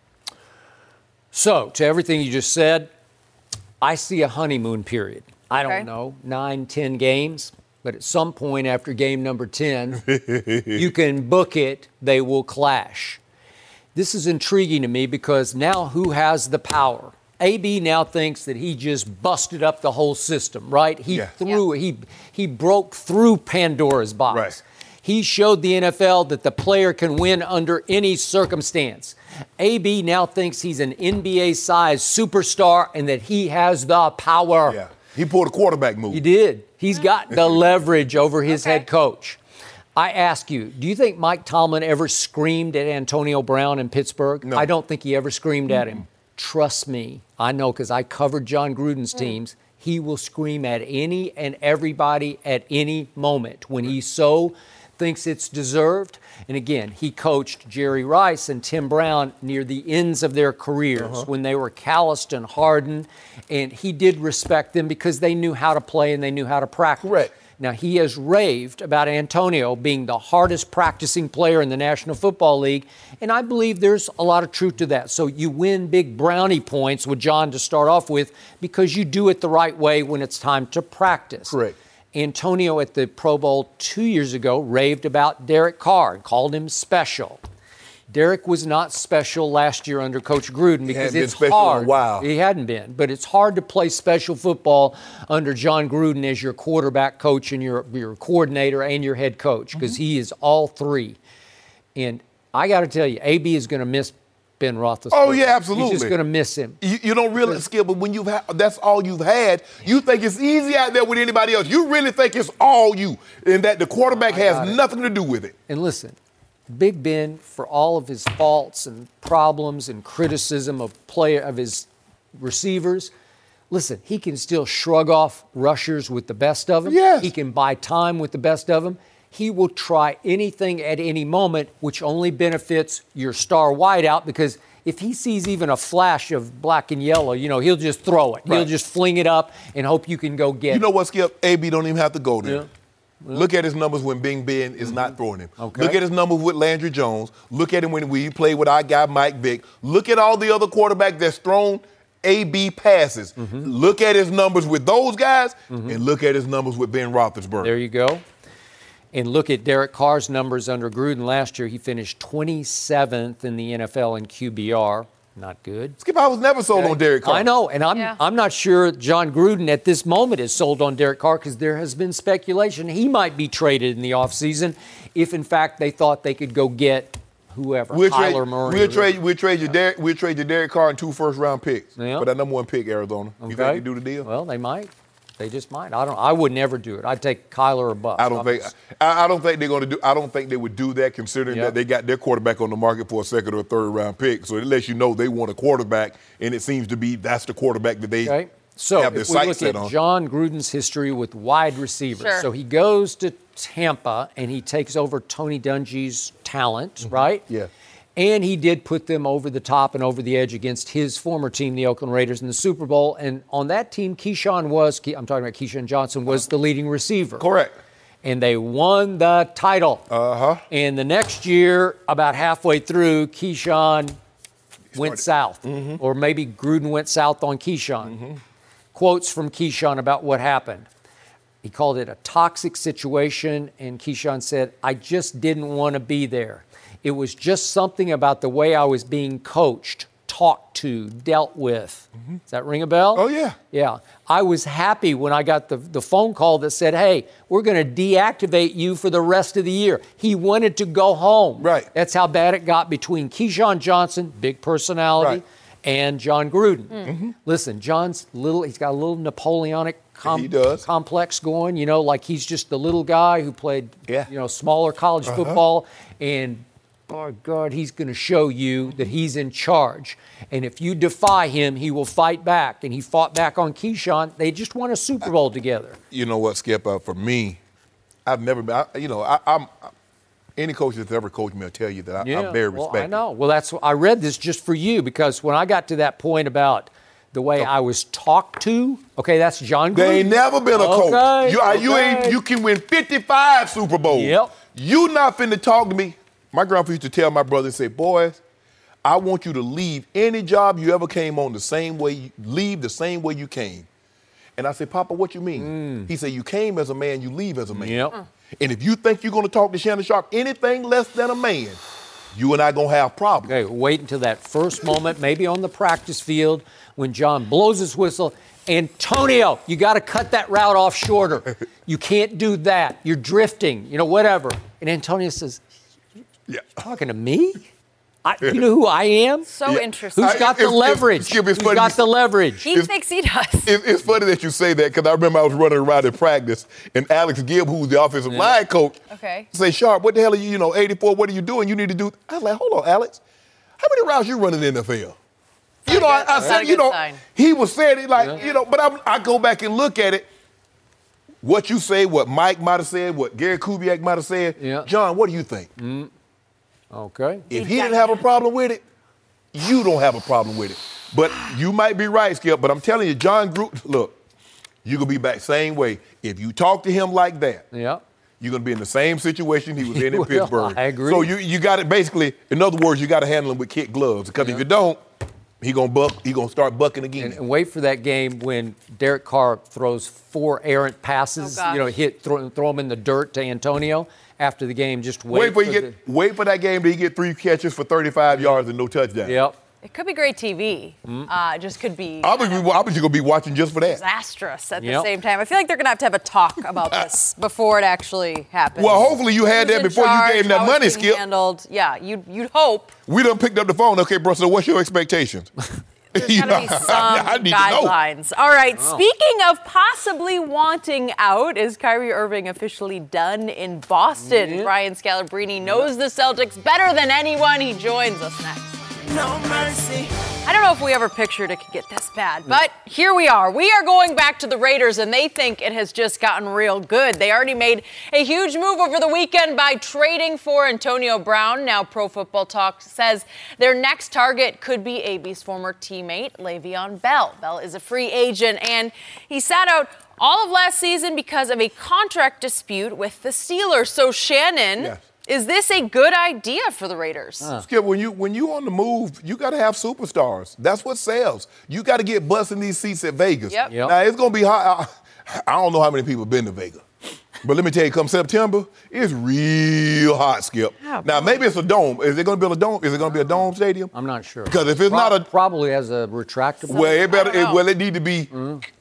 So, to everything you just said, I see a honeymoon period. I don't know, 9, 10 games. But at some point after game number 10, you can book it, they will clash. This is intriguing to me because now who has the power? AB now thinks that he just busted up the whole system, right? He broke through Pandora's box. Right. He showed the NFL that the player can win under any circumstance. AB now thinks he's an NBA-sized superstar and that he has the power. He pulled a quarterback move. He did. He's got the leverage over his head coach. I ask you, do you think Mike Tomlin ever screamed at Antonio Brown in Pittsburgh? No. I don't think he ever screamed at him. Trust me. I know because I covered John Gruden's teams. He will scream at any and everybody at any moment when he so thinks it's deserved. And again, he coached Jerry Rice and Tim Brown near the ends of their careers when they were calloused and hardened. And he did respect them because they knew how to play and they knew how to practice. Correct. Now, he has raved about Antonio being the hardest practicing player in the National Football League, and I believe there's a lot of truth to that. So you win big brownie points with John to start off with because you do it the right way when it's time to practice. Correct. Antonio at the Pro Bowl 2 years ago raved about Derek Carr and called him special. Derek was not special last year under Coach Gruden because it's hard. Wow. He hadn't been, but it's hard to play special football under John Gruden as your quarterback coach and your coordinator and your head coach because he is all three. And I got to tell you, AB is going to miss Ben Roethlisberger. Oh, yeah, absolutely. He's just going to miss him. You don't realize, Skip, but when that's all you've had, you think it's easy out there with anybody else. You really think it's all you and that the quarterback has nothing to do with it. And listen, Big Ben, for all of his faults and problems and criticism of his receivers, listen, he can still shrug off rushers with the best of them. Yes. He can buy time with the best of them. He will try anything at any moment, which only benefits your star wideout because if he sees even a flash of black and yellow, he'll just throw it. Right. He'll just fling it up and hope you can go get it. You know what, Skip? AB don't even have to go there. Yeah. Look at his numbers when Big Ben is not throwing him. Okay. Look at his numbers with Landry Jones. Look at him when we played with our guy Mike Vick. Look at all the other quarterbacks that's thrown AB passes. Look at his numbers with those guys and look at his numbers with Ben Roethlisberger. There you go. And look at Derek Carr's numbers under Gruden last year. He finished 27th in the NFL in QBR. Not good. Skip, I was never sold on Derek Carr. I know, and I'm not sure John Gruden at this moment is sold on Derek Carr because there has been speculation he might be traded in the offseason if, in fact, they thought they could go get whoever, Kyler Murray. We'll trade you Derek Carr and 2 first-round picks for that number 1 pick, Arizona. Okay. You think they do the deal? Well, they might. They just might. I would never do it. I'd take Kyler or Buck. I don't think they're going to do. I don't think they would do that, considering that they got their quarterback on the market for a second or third round pick. So it lets you know they want a quarterback, and it seems to be that's the quarterback that they have their sights set on. So if we look at John Gruden's history with wide receivers, Sure. so he goes to Tampa and he takes over Tony Dungy's talent, right? Yeah. And he did put them over the top and over the edge against his former team, the Oakland Raiders, in the Super Bowl. And on that team, I'm talking about Keyshawn Johnson, was the leading receiver. Correct. And they won the title. And the next year, about halfway through, Keyshawn went south. Or maybe Gruden went south on Keyshawn. Quotes from Keyshawn about what happened. He called it a toxic situation, and Keyshawn said, I just didn't want to be there. It was just something about the way I was being coached, talked to, dealt with. Does that ring a bell? Oh, yeah. Yeah. I was happy when I got the phone call that said, hey, we're going to deactivate you for the rest of the year. He wanted to go home. Right. That's how bad it got between Keyshawn Johnson, big personality, and John Gruden. Listen, John's he's got a little Napoleonic complex going, like he's just the little guy who played, smaller college football. And by God, he's going to show you that he's in charge. And if you defy him, he will fight back. And he fought back on Keyshawn. They just won a Super Bowl together. You know what, Skip? For me, I've never been, any coach that's ever coached me will tell you that I'm very respected. I know. Well, I read this just for you because when I got to that point about the way I was talked to, okay, that's John Gruden. They ain't never been a coach. You can win 55 Super Bowls. Yep. You not finna talk to me. My grandpa used to tell my brother and say, boys, I want you to leave any job you ever came on the same way, leave the same way you came. And I said, Papa, what you mean? He said, you came as a man, you leave as a man. Yep. And if you think you're going to talk to Shannon Sharpe anything less than a man, you and I going to have problems. Okay, wait until that first moment, maybe on the practice field, when John blows his whistle. Antonio, you got to cut that route off shorter. You can't do that. You're drifting, whatever. And Antonio says, talking to me? You know who I am? So interesting. Who's got the leverage? Who's got the leverage? He thinks he does. It's funny that you say that because I remember I was running around in practice and Alex Gibb, who's the offensive line coach, say, Sharp, what the hell are you, 84, what are you doing? You need to do. I was like, hold on, Alex. How many routes you running in the NFL? I said, he was saying it like, but I go back and look at it. What you say, what Mike might have said, what Gary Kubiak might have said. John, what do you think? Okay. If he didn't have a problem with it, you don't have a problem with it. But you might be right, Skip, but I'm telling you, John Gruden, look, you're going to be back same way. If you talk to him like that, you're going to be in the same situation he was in Pittsburgh. I agree. So you got it basically, in other words, you got to handle him with kid gloves. Because if you don't, he gonna start bucking again. And wait for that game when Derek Carr throws 4 errant passes, throw them in the dirt to Antonio after the game. Just wait for that game till he get 3 catches for 35 yards and no touchdown. Yep. It could be great TV. It just could be. I bet you're going to be watching just for that. Disastrous at the same time. I feel like they're going to have a talk about this before it actually happens. Well, hopefully you had that before you gave him that money, Skip. Handled. Yeah, you'd hope. We done picked up the phone. Okay, bro, so what's your expectations? There's got to be some guidelines. All right, speaking of possibly wanting out, is Kyrie Irving officially done in Boston? Brian Scalabrine knows the Celtics better than anyone. He joins us next. No mercy. I don't know if we ever pictured it could get this bad, but here we are. We are going back to the Raiders, and they think it has just gotten real good. They already made a huge move over the weekend by trading for Antonio Brown. Now Pro Football Talk says their next target could be AB's former teammate, Le'Veon Bell. Bell is a free agent, and he sat out all of last season because of a contract dispute with the Steelers. So, Shannon, is this a good idea for the Raiders? Skip, when you on the move, you got to have superstars. That's what sells. You got to get butts in these seats at Vegas. Yep. Now, it's going to be hot. I don't know how many people have been to Vegas. But let me tell you, come September, it's real hot, Skip. Now, maybe it's a dome. Is it going to be a dome? Is it going to be a dome stadium? I'm not sure. Because if it's not a... Probably has a retractable. Well, it need to be...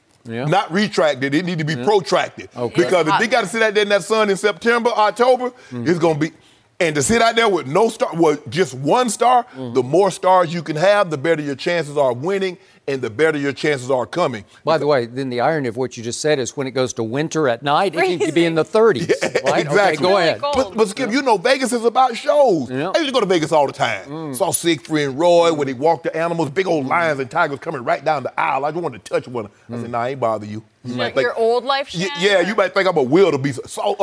Not retracted. It need to be protracted. Okay. Because if they got to sit out there in that sun in September, October, it's going to be... And to sit out there with no star, just one star, the more stars you can have, the better your chances are of winning and the better your chances are coming. By the way, then the irony of what you just said is when it goes to winter at night, it needs to be in the 30s. Right? Exactly. Okay, go ahead. But Skip, Vegas is about shows. I used to go to Vegas all the time. Saw Siegfried and Roy when they walked the animals, big old lions and tigers coming right down the aisle. I just wanted to touch one. I said, I ain't bother you. Your old life, Shannon? Yeah, you might think I'm a wildebeest.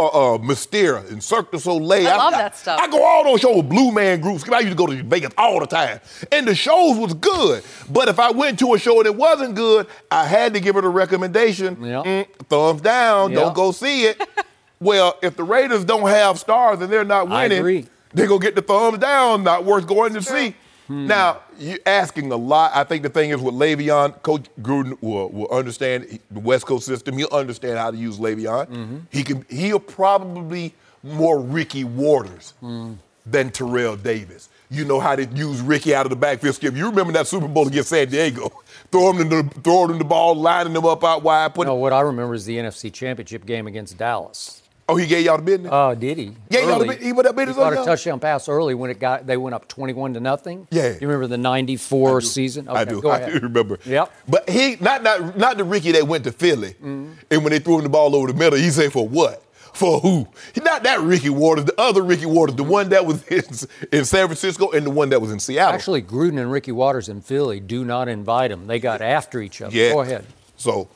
Mysteria and Cirque du Soleil. I love that stuff. I go all those shows with Blue Man groups. I used to go to Vegas all the time. And the shows was good. But if I went to a show that wasn't good, I had to give it a recommendation. Thumbs down. Don't go see it. Well, if the Raiders don't have stars and they're not winning, they're going to get the thumbs down. Not worth going to see. Now, you're asking a lot. I think the thing is with Le'Veon, Coach Gruden will understand the West Coast system. He'll understand how to use Le'Veon. He'll probably more Ricky Waters than Terrell Davis. You know how to use Ricky out of the backfield. Skip, you remember that Super Bowl against San Diego? Throwing him the ball, lining them up out wide. What I remember is the NFC Championship game against Dallas. Oh, he gave y'all the business? Oh, did he? Yeah, y'all the business. He put that business on y'all? He got a touchdown pass early when they went up 21-0. Yeah. You remember the '94 season? Okay, I do. Go ahead. I do remember. Yep. But he not the Ricky that went to Philly, and when they threw him the ball over the middle, he said, "For what? For who?" Not that Ricky Waters, the other Ricky Waters, the one that was in San Francisco and the one that was in Seattle. Actually, Gruden and Ricky Waters in Philly do not invite him. They got after each other. Yeah. Go ahead. So,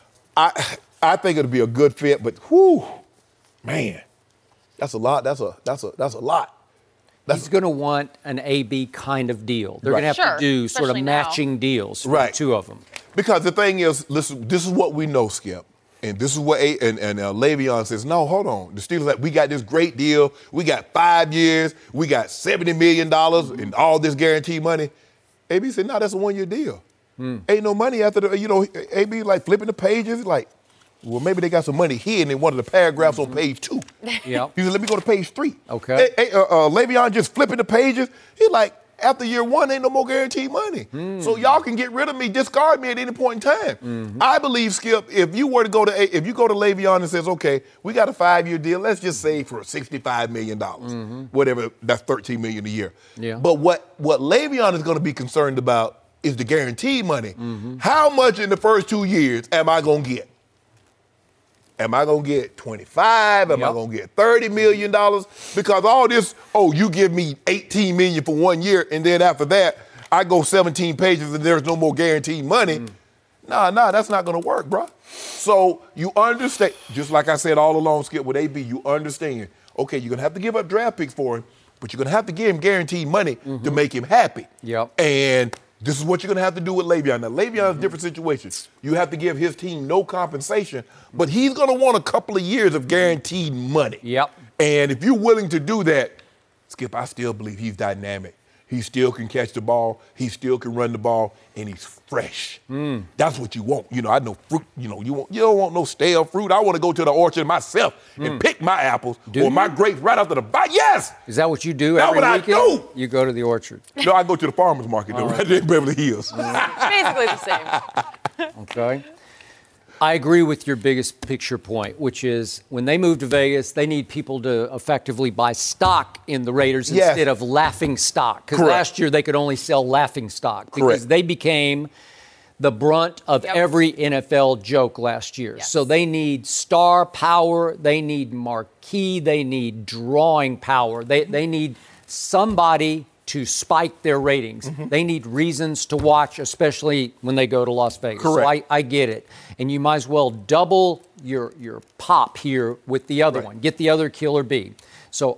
I think it'll be a good fit, but man. That's a lot. That's a lot. He's going to want an AB kind of deal. They're going to have to do sort of matching deals for the two of them. Because the thing is, listen, this is what we know, Skip. And this is what Le'Veon says, no, hold on. The Steelers like, we got this great deal. We got 5 years. We got $70 million and all this guaranteed money. AB said, no, that's a one-year deal. Ain't no money after AB like flipping the pages like, well, maybe they got some money hidden in one of the paragraphs on page 2. Yeah. He said, let me go to page 3. Okay. Le'Veon just flipping the pages. He's like, after year one, ain't no more guaranteed money. So y'all can get rid of me, discard me at any point in time. I believe, Skip, if you go to Le'Veon and says, okay, we got a 5-year deal, let's just say for $65 million, whatever, that's $13 million a year. Yeah. But what Le'Veon is going to be concerned about is the guaranteed money. How much in the first 2 years am I going to get? Am I going to get 25? Am I going to get $30 million? Because all this, you give me $18 million for 1 year, and then after that, I go 17 pages and there's no more guaranteed money. Nah, that's not going to work, bro. So you understand, just like I said all along, Skip, with AB, you understand, okay, you're going to have to give up draft picks for him, but you're going to have to give him guaranteed money to make him happy. And this is what you're going to have to do with Le'Veon. Now, Le'Veon is a different situation. You have to give his team no compensation, but he's going to want a couple of years of guaranteed money. And if you're willing to do that, Skip, I still believe he's dynamic. He still can catch the ball. He still can run the ball, and he's fresh. That's what you want. I know fruit. You don't want no stale fruit. I want to go to the orchard myself and pick my apples my grapes right after the bite. Yes. Is that what you do every weekend? That's what I do. You go to the orchard. No, I go to the farmer's market right there in Beverly Hills. Basically the same. Okay. I agree with your biggest picture point, which is when they move to Vegas, they need people to effectively buy stock in the Raiders instead of laughing stock. Because last year they could only sell laughing stock because they became the brunt of every NFL joke last year. So they need star power, they need marquee, they need drawing power. They need somebody to spike their ratings. They need reasons to watch, especially when they go to Las Vegas. So I get it. And you might as well double your pop here with the other one. Get the other killer bee. So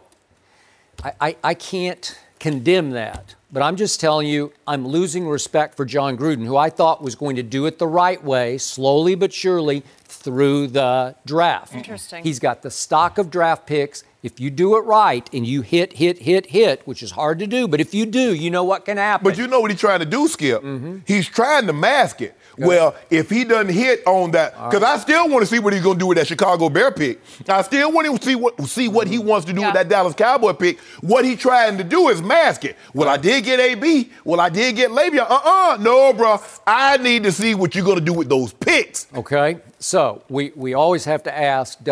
I can't condemn that. But I'm just telling you, I'm losing respect for John Gruden, who I thought was going to do it the right way, slowly but surely, through the draft. Interesting. He's got the stock of draft picks. If you do it right and you hit, which is hard to do, but if you do, you know what can happen. But you know what he's trying to do, Skip? He's trying to mask it. Well, if he doesn't hit on that, because I still want to see what he's going to do with that Chicago Bear pick. I still want to see what he wants to do with that Dallas Cowboy pick. What he's trying to do is mask it. Well, I did get AB. Well, I did get Le'Veon. No, bro. I need to see what you're going to do with those picks. Okay. So we always have to ask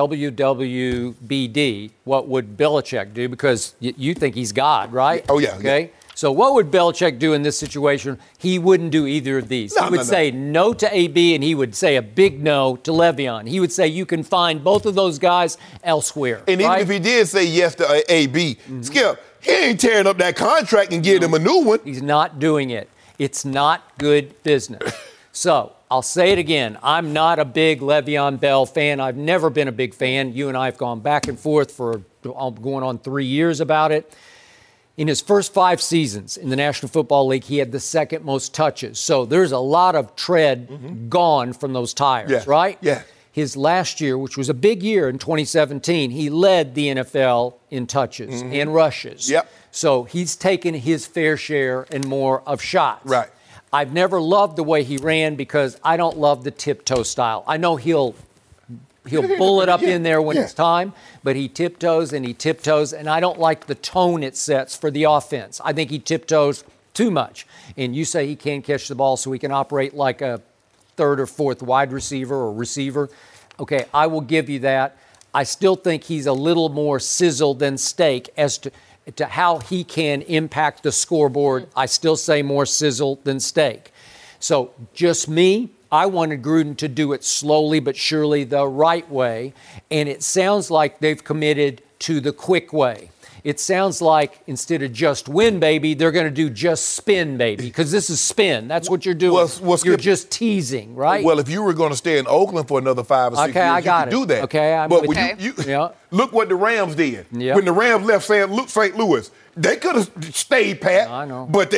WWBD, what would Belichick do? Because you think he's God, right? Oh, yeah. Okay. Yeah. So what would Belichick do in this situation? He wouldn't do either of these. He would say no to AB, and he would say a big no to Le'Veon. He would say you can find both of those guys elsewhere. And even if he did say yes to AB, Skip, he ain't tearing up that contract and getting him a new one. He's not doing it. It's not good business. So I'll say it again. I'm not a big Le'Veon Bell fan. I've never been a big fan. You and I have gone back and forth for going on 3 years about it. In his first 5 seasons in the National Football League, he had the second most touches. So there's a lot of tread gone from those tires, right? Yeah. His last year, which was a big year in 2017, he led the NFL in touches and rushes. So he's taken his fair share and more of shots. Right. I've never loved the way he ran because I don't love the tiptoe style. I know he'll bull it up in there when it's time, but he tiptoes, and I don't like the tone it sets for the offense. I think he tiptoes too much. And you say he can't catch the ball so he can operate like a third or fourth wide receiver or receiver. Okay, I will give you that. I still think he's a little more sizzle than steak as to how he can impact the scoreboard. I still say more sizzle than steak. So just me, I wanted Gruden to do it slowly but surely the right way, and it sounds like they've committed to the quick way. It sounds like instead of just win, baby, they're going to do just spin, baby, because this is spin. That's what you're doing. You're just teasing, right? Well, if you were going to stay in Oakland for another 5 or 6 years, I got you could do that. Okay, Look what the Rams did. When the Rams left St. Louis, they could have stayed pat. I know. But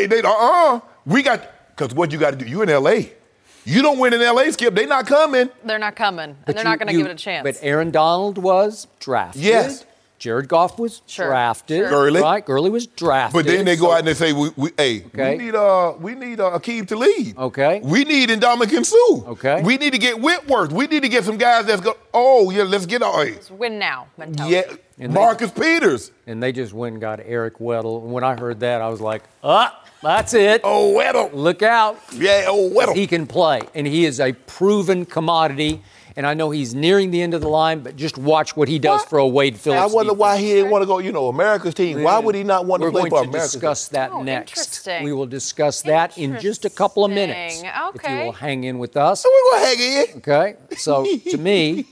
because what you got to do, you're in L.A. You don't win in L.A., Skip, they're not coming. They're not coming, and they're not going to give it a chance. But Aaron Donald was drafted. Yes. Jared Goff was drafted. Gurley. Right, Gurley was drafted. But then they go out and they say, we need Akeem Talib. Okay. We need Ndamukong Suh. Okay. We need to get Whitworth. We need to get some guys that's let's get our win now mentality. Yeah, Marcus Peters. And they just went and got Eric Weddle. And when I heard that, I was like, that's it. Oh, Weddle. Look out. Yeah, Weddle. He can play, and he is a proven commodity. And I know he's nearing the end of the line, but just watch what he does for a Wade Phillips. I wonder why he didn't want to go, America's team. Why would he not want to play for America's team? We're going to discuss that next. Interesting. We will discuss that in just a couple of minutes. If you will hang in with us. We're going to hang in. Okay. So, to me,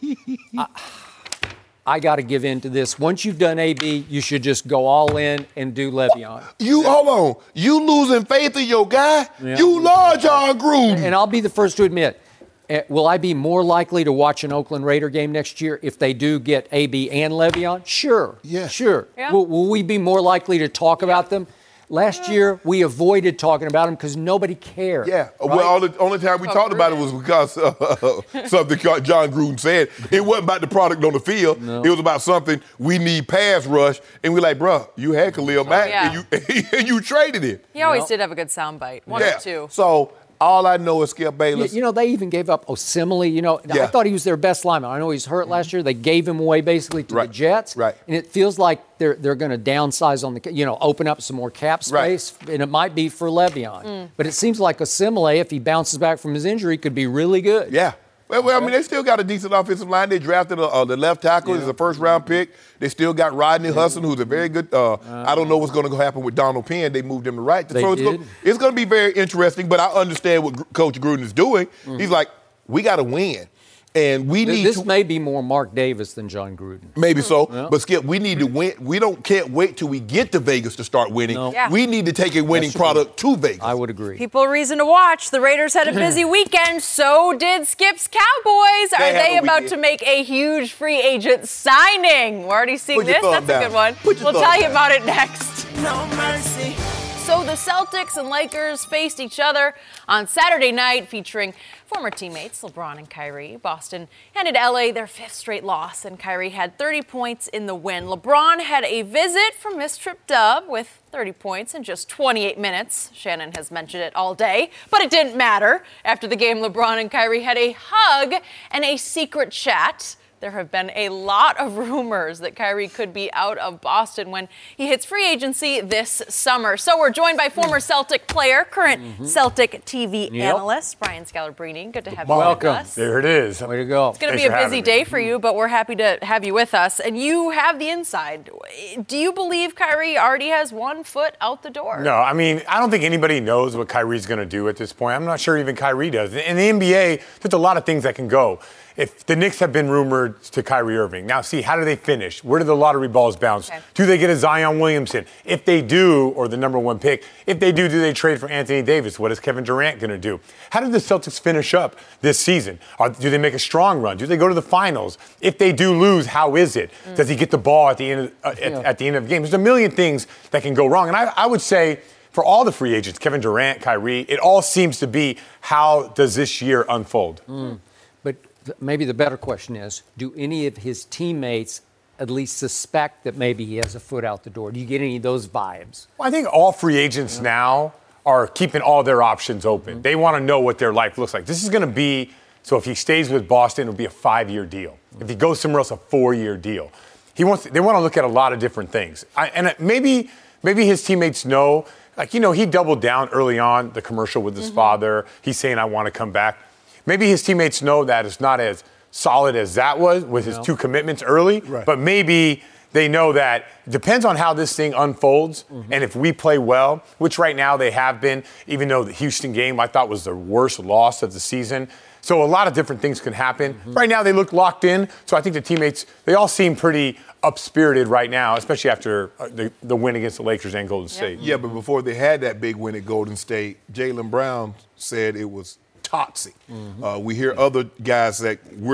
I got to give in to this. Once you've done AB, you should just go all in and do Le'Veon. Hold on. You losing faith in your guy? Yeah. You love John Gruden. And I'll be the first to admit, will I be more likely to watch an Oakland Raider game next year if they do get AB and Le'Veon? Sure. Yeah. Sure. Yeah. Will we be more likely to talk about them? Last year, we avoided talking about them because nobody cared. Yeah. Right? Well, the only time we talked about it was because something John Gruden said. It wasn't about the product on the field. No. It was about something we need pass rush. And we're like, bro, you had Khalil Mack and you traded him. He always did have a good soundbite. One or two. So all I know is Skip Bayless. They even gave up Osemele. I thought he was their best lineman. I know he's hurt last year. They gave him away basically to the Jets. Right. And it feels like they're going to downsize on the, open up some more cap space. Right. And it might be for Le'Veon. But it seems like Osemele, if he bounces back from his injury, could be really good. Yeah. Well, I mean, they still got a decent offensive line. They drafted the left tackle. He's a first-round pick. They still got Rodney Hudson, who's a very good I don't know what's going to happen with Donald Penn. They moved him to right. So it's going to be very interesting, but I understand what Coach Gruden is doing. He's like, we got to win. And we need This may be more Mark Davis than John Gruden. Maybe so. Yeah. But, Skip, we need to win. We can't wait till we get to Vegas to start winning. No. Yeah. We need to take a winning product to Vegas. I would agree. People reason to watch. The Raiders had a busy weekend. So did Skip's Cowboys. Are they about to make a huge free agent signing? We're already seeing this. That's a good one. We'll tell you about it next. No mercy. So the Celtics and Lakers faced each other on Saturday night, featuring former teammates LeBron and Kyrie. Boston handed LA their 5th straight loss, and Kyrie had 30 points in the win. LeBron had a visit from Miss Trip Dub with 30 points in just 28 minutes. Shannon has mentioned it all day, but it didn't matter. After the game, LeBron and Kyrie had a hug and a secret chat. There have been a lot of rumors that Kyrie could be out of Boston when he hits free agency this summer. So we're joined by former Celtic player, current Celtic TV analyst, Brian Scalabrine. Good to have you with us. There it is. Way to go. It's going to be a busy day for you, but we're happy to have you with us. And you have the inside. Do you believe Kyrie already has one foot out the door? No, I mean, I don't think anybody knows what Kyrie's going to do at this point. I'm not sure even Kyrie does. In the NBA, there's a lot of things that can go. If the Knicks have been rumored to Kyrie Irving. Now, see, how do they finish? Where do the lottery balls bounce? Okay. Do they get a Zion Williamson? If they do, or the number one pick, if they do they trade for Anthony Davis? What is Kevin Durant going to do? How did the Celtics finish up this season? Do they make a strong run? Do they go to the finals? If they do lose, how is it? Does he get the ball at the end at the end of the game? There's a million things that can go wrong. And I would say, for all the free agents, Kevin Durant, Kyrie, it all seems to be, how does this year unfold? But maybe the better question is, do any of his teammates at least suspect that maybe he has a foot out the door? Do you get any of those vibes? Well, I think all free agents now are keeping all their options open. They want to know what their life looks like. This is going to be, so if he stays with Boston, it'll be a 5-year deal. If he goes somewhere else, a 4-year deal. They want to look at a lot of different things. Maybe his teammates know, he doubled down early on, the commercial with his father. He's saying, I want to come back. Maybe his teammates know that it's not as solid as that was with his 2 commitments early, but maybe they know that it depends on how this thing unfolds. And if we play well, which right now they have been, even though the Houston game I thought was the worst loss of the season. So a lot of different things can happen. Right now they look locked in. So I think the teammates, they all seem pretty up-spirited right now, especially after the win against the Lakers and Golden State. Yeah, but before they had that big win at Golden State, Jaylen Brown said it was toxic. We hear other guys that we're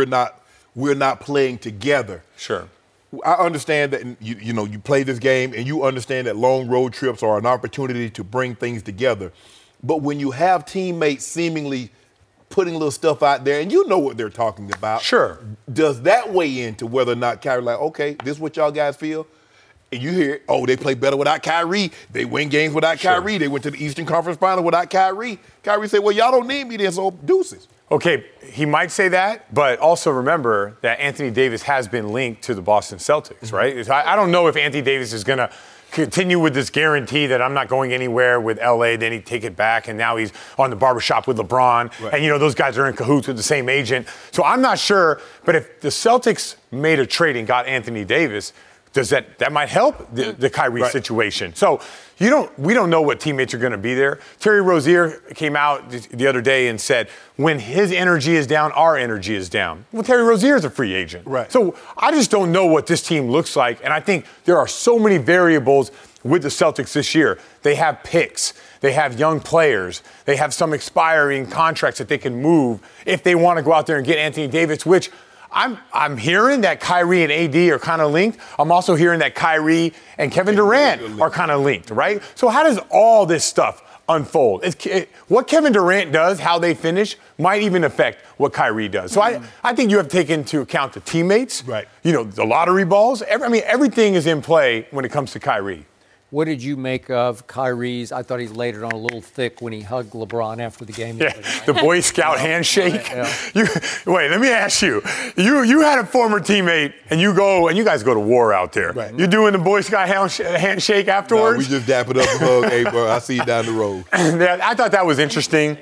not playing together. Sure. I understand that you play this game and you understand that long road trips are an opportunity to bring things together. But when you have teammates seemingly putting little stuff out there, and you know what they're talking about. Sure. Does that weigh into whether or not Kyrie, like, okay, this is what y'all guys feel? And you hear, oh, they play better without Kyrie. They win games without Kyrie. They went to the Eastern Conference Final without Kyrie. Kyrie said, well, y'all don't need me there, so deuces. Okay, he might say that, but also remember that Anthony Davis has been linked to the Boston Celtics, right? I don't know if Anthony Davis is going to continue with this guarantee that I'm not going anywhere with LA, then he'd take it back, and now he's on the barbershop with LeBron. Right. And, those guys are in cahoots with the same agent. So I'm not sure, but if the Celtics made a trade and got Anthony Davis, does that might help the Kyrie situation. So we don't know what teammates are going to be there. Terry Rozier came out the other day and said, when his energy is down, our energy is down. Well, Terry Rozier is a free agent. Right. So I just don't know what this team looks like. And I think there are so many variables with the Celtics this year. They have picks. They have young players. They have some expiring contracts that they can move if they want to go out there and get Anthony Davis, which I'm hearing that Kyrie and AD are kind of linked. I'm also hearing that Kyrie and Kevin Durant are kind of linked, right? So how does all this stuff unfold? What Kevin Durant does, how they finish, might even affect what Kyrie does. So I think you have to take into account the teammates, right? The lottery balls. Everything is in play when it comes to Kyrie. What did you make of Kyrie's? I thought he laid it on a little thick when he hugged LeBron after the game. Yeah, the Boy Scout handshake. Wait, let me ask you. You had a former teammate, and you guys go to war out there. Right. You doing the Boy Scout handshake afterwards? No, we just dap it up and hug. Hey, bro, I see you down the road. I thought that was interesting.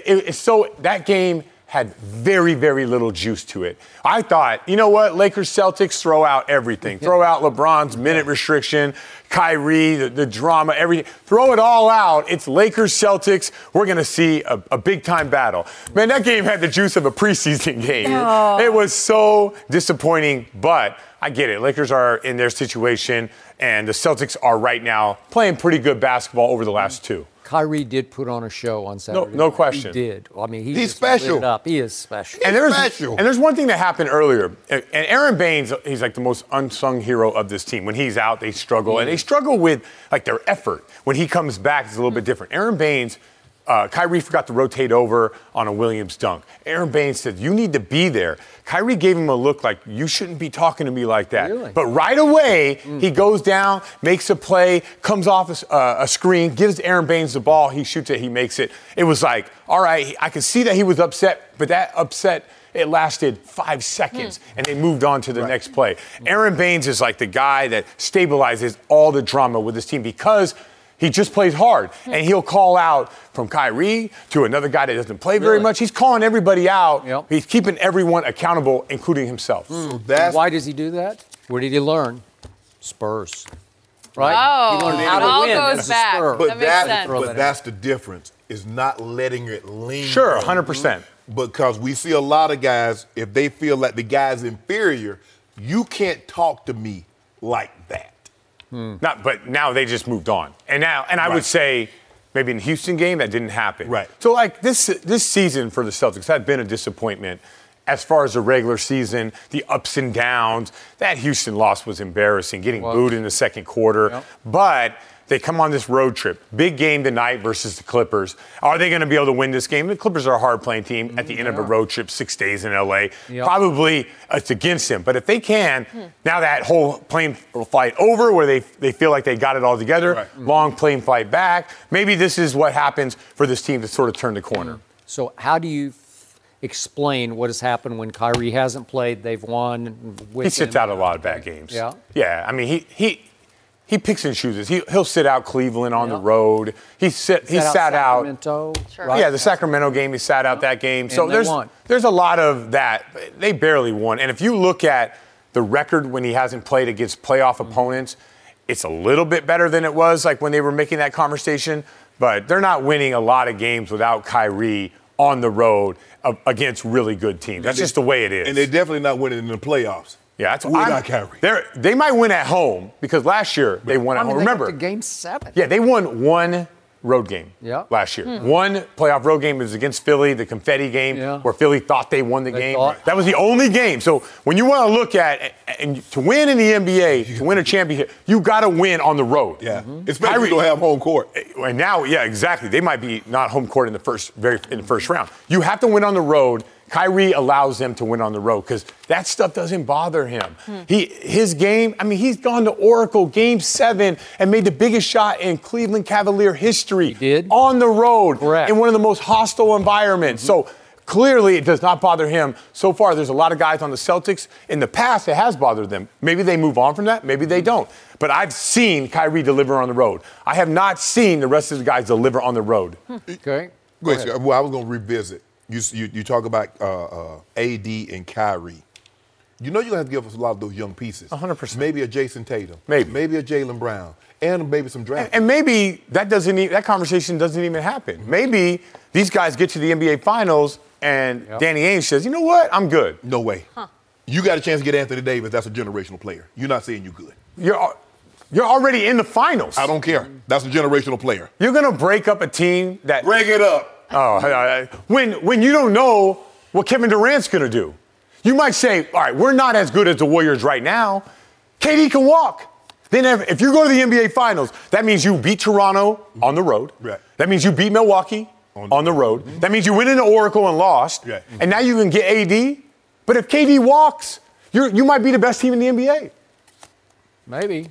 So that game had very, very little juice to it. I thought, you know what, Lakers, Celtics, throw out everything. Throw out LeBron's minute restriction, Kyrie, the drama, everything. Throw it all out. It's Lakers, Celtics. We're going to see a big-time battle. Man, that game had the juice of a preseason game. Oh. It was so disappointing, but I get it. Lakers are in their situation, and the Celtics are right now playing pretty good basketball over the last two. Kyrie did put on a show on Saturday. No question. He did. I mean, he's special. Lit it up. He is special. And there's one thing that happened earlier. And Aaron Baines, he's like the most unsung hero of this team. When he's out, they struggle. And they struggle with like their effort. When he comes back, it's a little bit different. Aaron Baines, Kyrie forgot to rotate over on a Williams dunk. Aaron Baines said, you need to be there. Kyrie gave him a look like, you shouldn't be talking to me like that. Really? But right away, he goes down, makes a play, comes off a screen, gives Aaron Baines the ball, he shoots it, he makes it. It was like, all right, I could see that he was upset, but that upset, it lasted 5 seconds, and they moved on to the next play. Aaron Baines is like the guy that stabilizes all the drama with his team because he just plays hard, and he'll call out from Kyrie to another guy that doesn't play very much. He's calling everybody out. Yep. He's keeping everyone accountable, including himself. Why does he do that? Where did he learn? Spurs. Right? Oh, he learned how it to all win goes as a back. Spur. But That makes sense. But that's the difference. Is not letting it linger. Sure, 100%. Because we see a lot of guys, if they feel like the guy's inferior, you can't talk to me like that. But now they just moved on. And I would say maybe in the Houston game that didn't happen. Right. So like this season for the Celtics had been a disappointment as far as the regular season, the ups and downs. That Houston loss was embarrassing, getting booed in the second quarter. Yep. But they come on this road trip. Big game tonight versus the Clippers. Are they going to be able to win this game? The Clippers are a hard-playing team at the end of a road trip, 6 days in L.A. Yep. Probably it's against them. But if they can, now that whole plane flight over where they feel like they got it all together, long plane flight back, maybe this is what happens for this team to sort of turn the corner. So how do you explain what has happened when Kyrie hasn't played, they've won? He sits out a lot of bad games. Yeah? Yeah, I mean, he picks and chooses. He'll sit out Cleveland on the road. He sat out Sacramento. Right? Yeah, the Sacramento game, he sat out that game. So there's a lot of that. They barely won. And if you look at the record when he hasn't played against playoff opponents, it's a little bit better than it was like when they were making that conversation. But they're not winning a lot of games without Kyrie on the road against really good teams. That's just the way it is. And they're definitely not winning in the playoffs. Yeah, that's without Kyrie. They might win at home because last year they won at home. Remember, Game 7. Yeah, they won one road game last year. One playoff road game was against Philly, the confetti game, where Philly thought they won the game. That was the only game. So when you want to look at and to win in the NBA, to win a championship, you got to win on the road. Yeah, especially if you don't have home court. And now, exactly. They might be not home court in the first round. You have to win on the road. Kyrie allows them to win on the road because that stuff doesn't bother him. His game, he's gone to Oracle Game 7 and made the biggest shot in Cleveland Cavalier history. He did? On the road. Correct. In one of the most hostile environments. So clearly it does not bother him. So far, there's a lot of guys on the Celtics. In the past, it has bothered them. Maybe they move on from that. Maybe they don't. But I've seen Kyrie deliver on the road. I have not seen the rest of the guys deliver on the road. Okay. Go ahead. Well, I was going to revisit. You talk about AD and Kyrie. You know you're going to have to give us a lot of those young pieces. 100%. Maybe a Jason Tatum. Maybe a Jaylen Brown. And maybe some draft. And maybe that conversation doesn't even happen. Maybe these guys get to the NBA Finals and Danny Ainge says, you know what, I'm good. No way. You got a chance to get Anthony Davis. That's a generational player. You're not saying you're good. You're already in the finals. I don't care. That's a generational player. You're going to break up a team that... Break it up. When you don't know what Kevin Durant's going to do. You might say, all right, we're not as good as the Warriors right now. KD can walk. Then if you go to the NBA Finals, that means you beat Toronto on the road. Right. That means you beat Milwaukee on the road. That means you went into Oracle and lost. Right. And now you can get AD. But if KD walks, you might be the best team in the NBA. Maybe.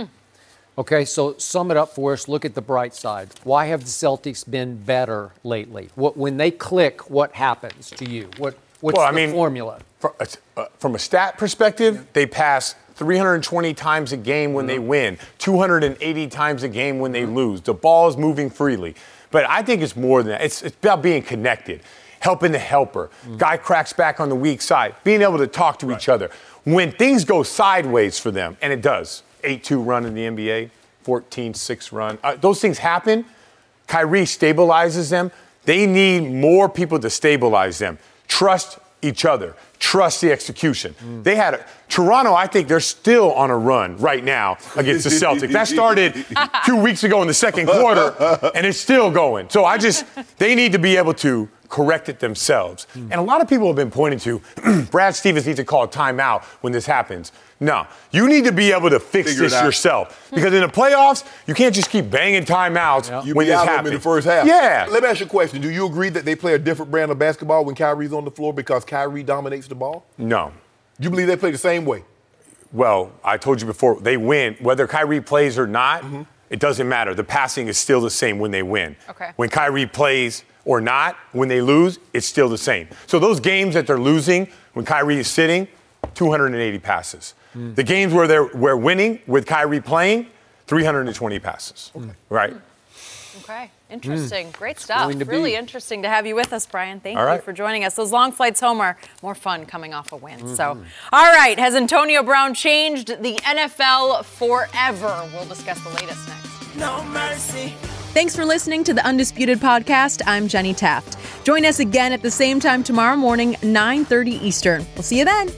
Okay, so sum it up for us. Look at the bright side. Why have the Celtics been better lately? When they click, what happens to you? What's the formula? From a stat perspective, they pass 320 times a game when they win, 280 times a game when they lose. The ball is moving freely. But I think it's more than that. It's about being connected, helping the helper. Guy cracks back on the weak side, being able to talk to each other. When things go sideways for them, and it does, 8-2 run in the NBA, 14-6 run. Those things happen. Kyrie stabilizes them. They need more people to stabilize them. Trust each other. Trust the execution. They had Toronto, I think they're still on a run right now against the Celtics. That started 2 weeks ago in the second quarter, and it's still going. So they need to be able to correct it themselves. And a lot of people have been pointing to Brad Stevens needs to call a timeout when this happens. No, you need to be able to fix this yourself. Because in the playoffs, you can't just keep banging timeouts when this happens. In the first half. Yeah. Let me ask you a question. Do you agree that they play a different brand of basketball when Kyrie's on the floor because Kyrie dominates the ball? No. You believe they play the same way? Well, I told you before, they win. Whether Kyrie plays or not, it doesn't matter. The passing is still the same when they win. Okay. When Kyrie plays or not, when they lose, it's still the same. So those games that they're losing, when Kyrie is sitting, 280 passes. The games where we're winning with Kyrie playing, 320 passes. Right? Okay. Interesting. Great stuff. Really interesting to have you with us, Brian. Thank you for joining us. Those long flights home are more fun coming off a win. So, all right. Has Antonio Brown changed the NFL forever? We'll discuss the latest next. No mercy. Thanks for listening to the Undisputed Podcast. I'm Jenny Taft. Join us again at the same time tomorrow morning, 9:30 Eastern. We'll see you then.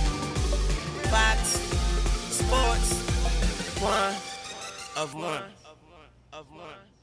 Fox Sports 1 of 1.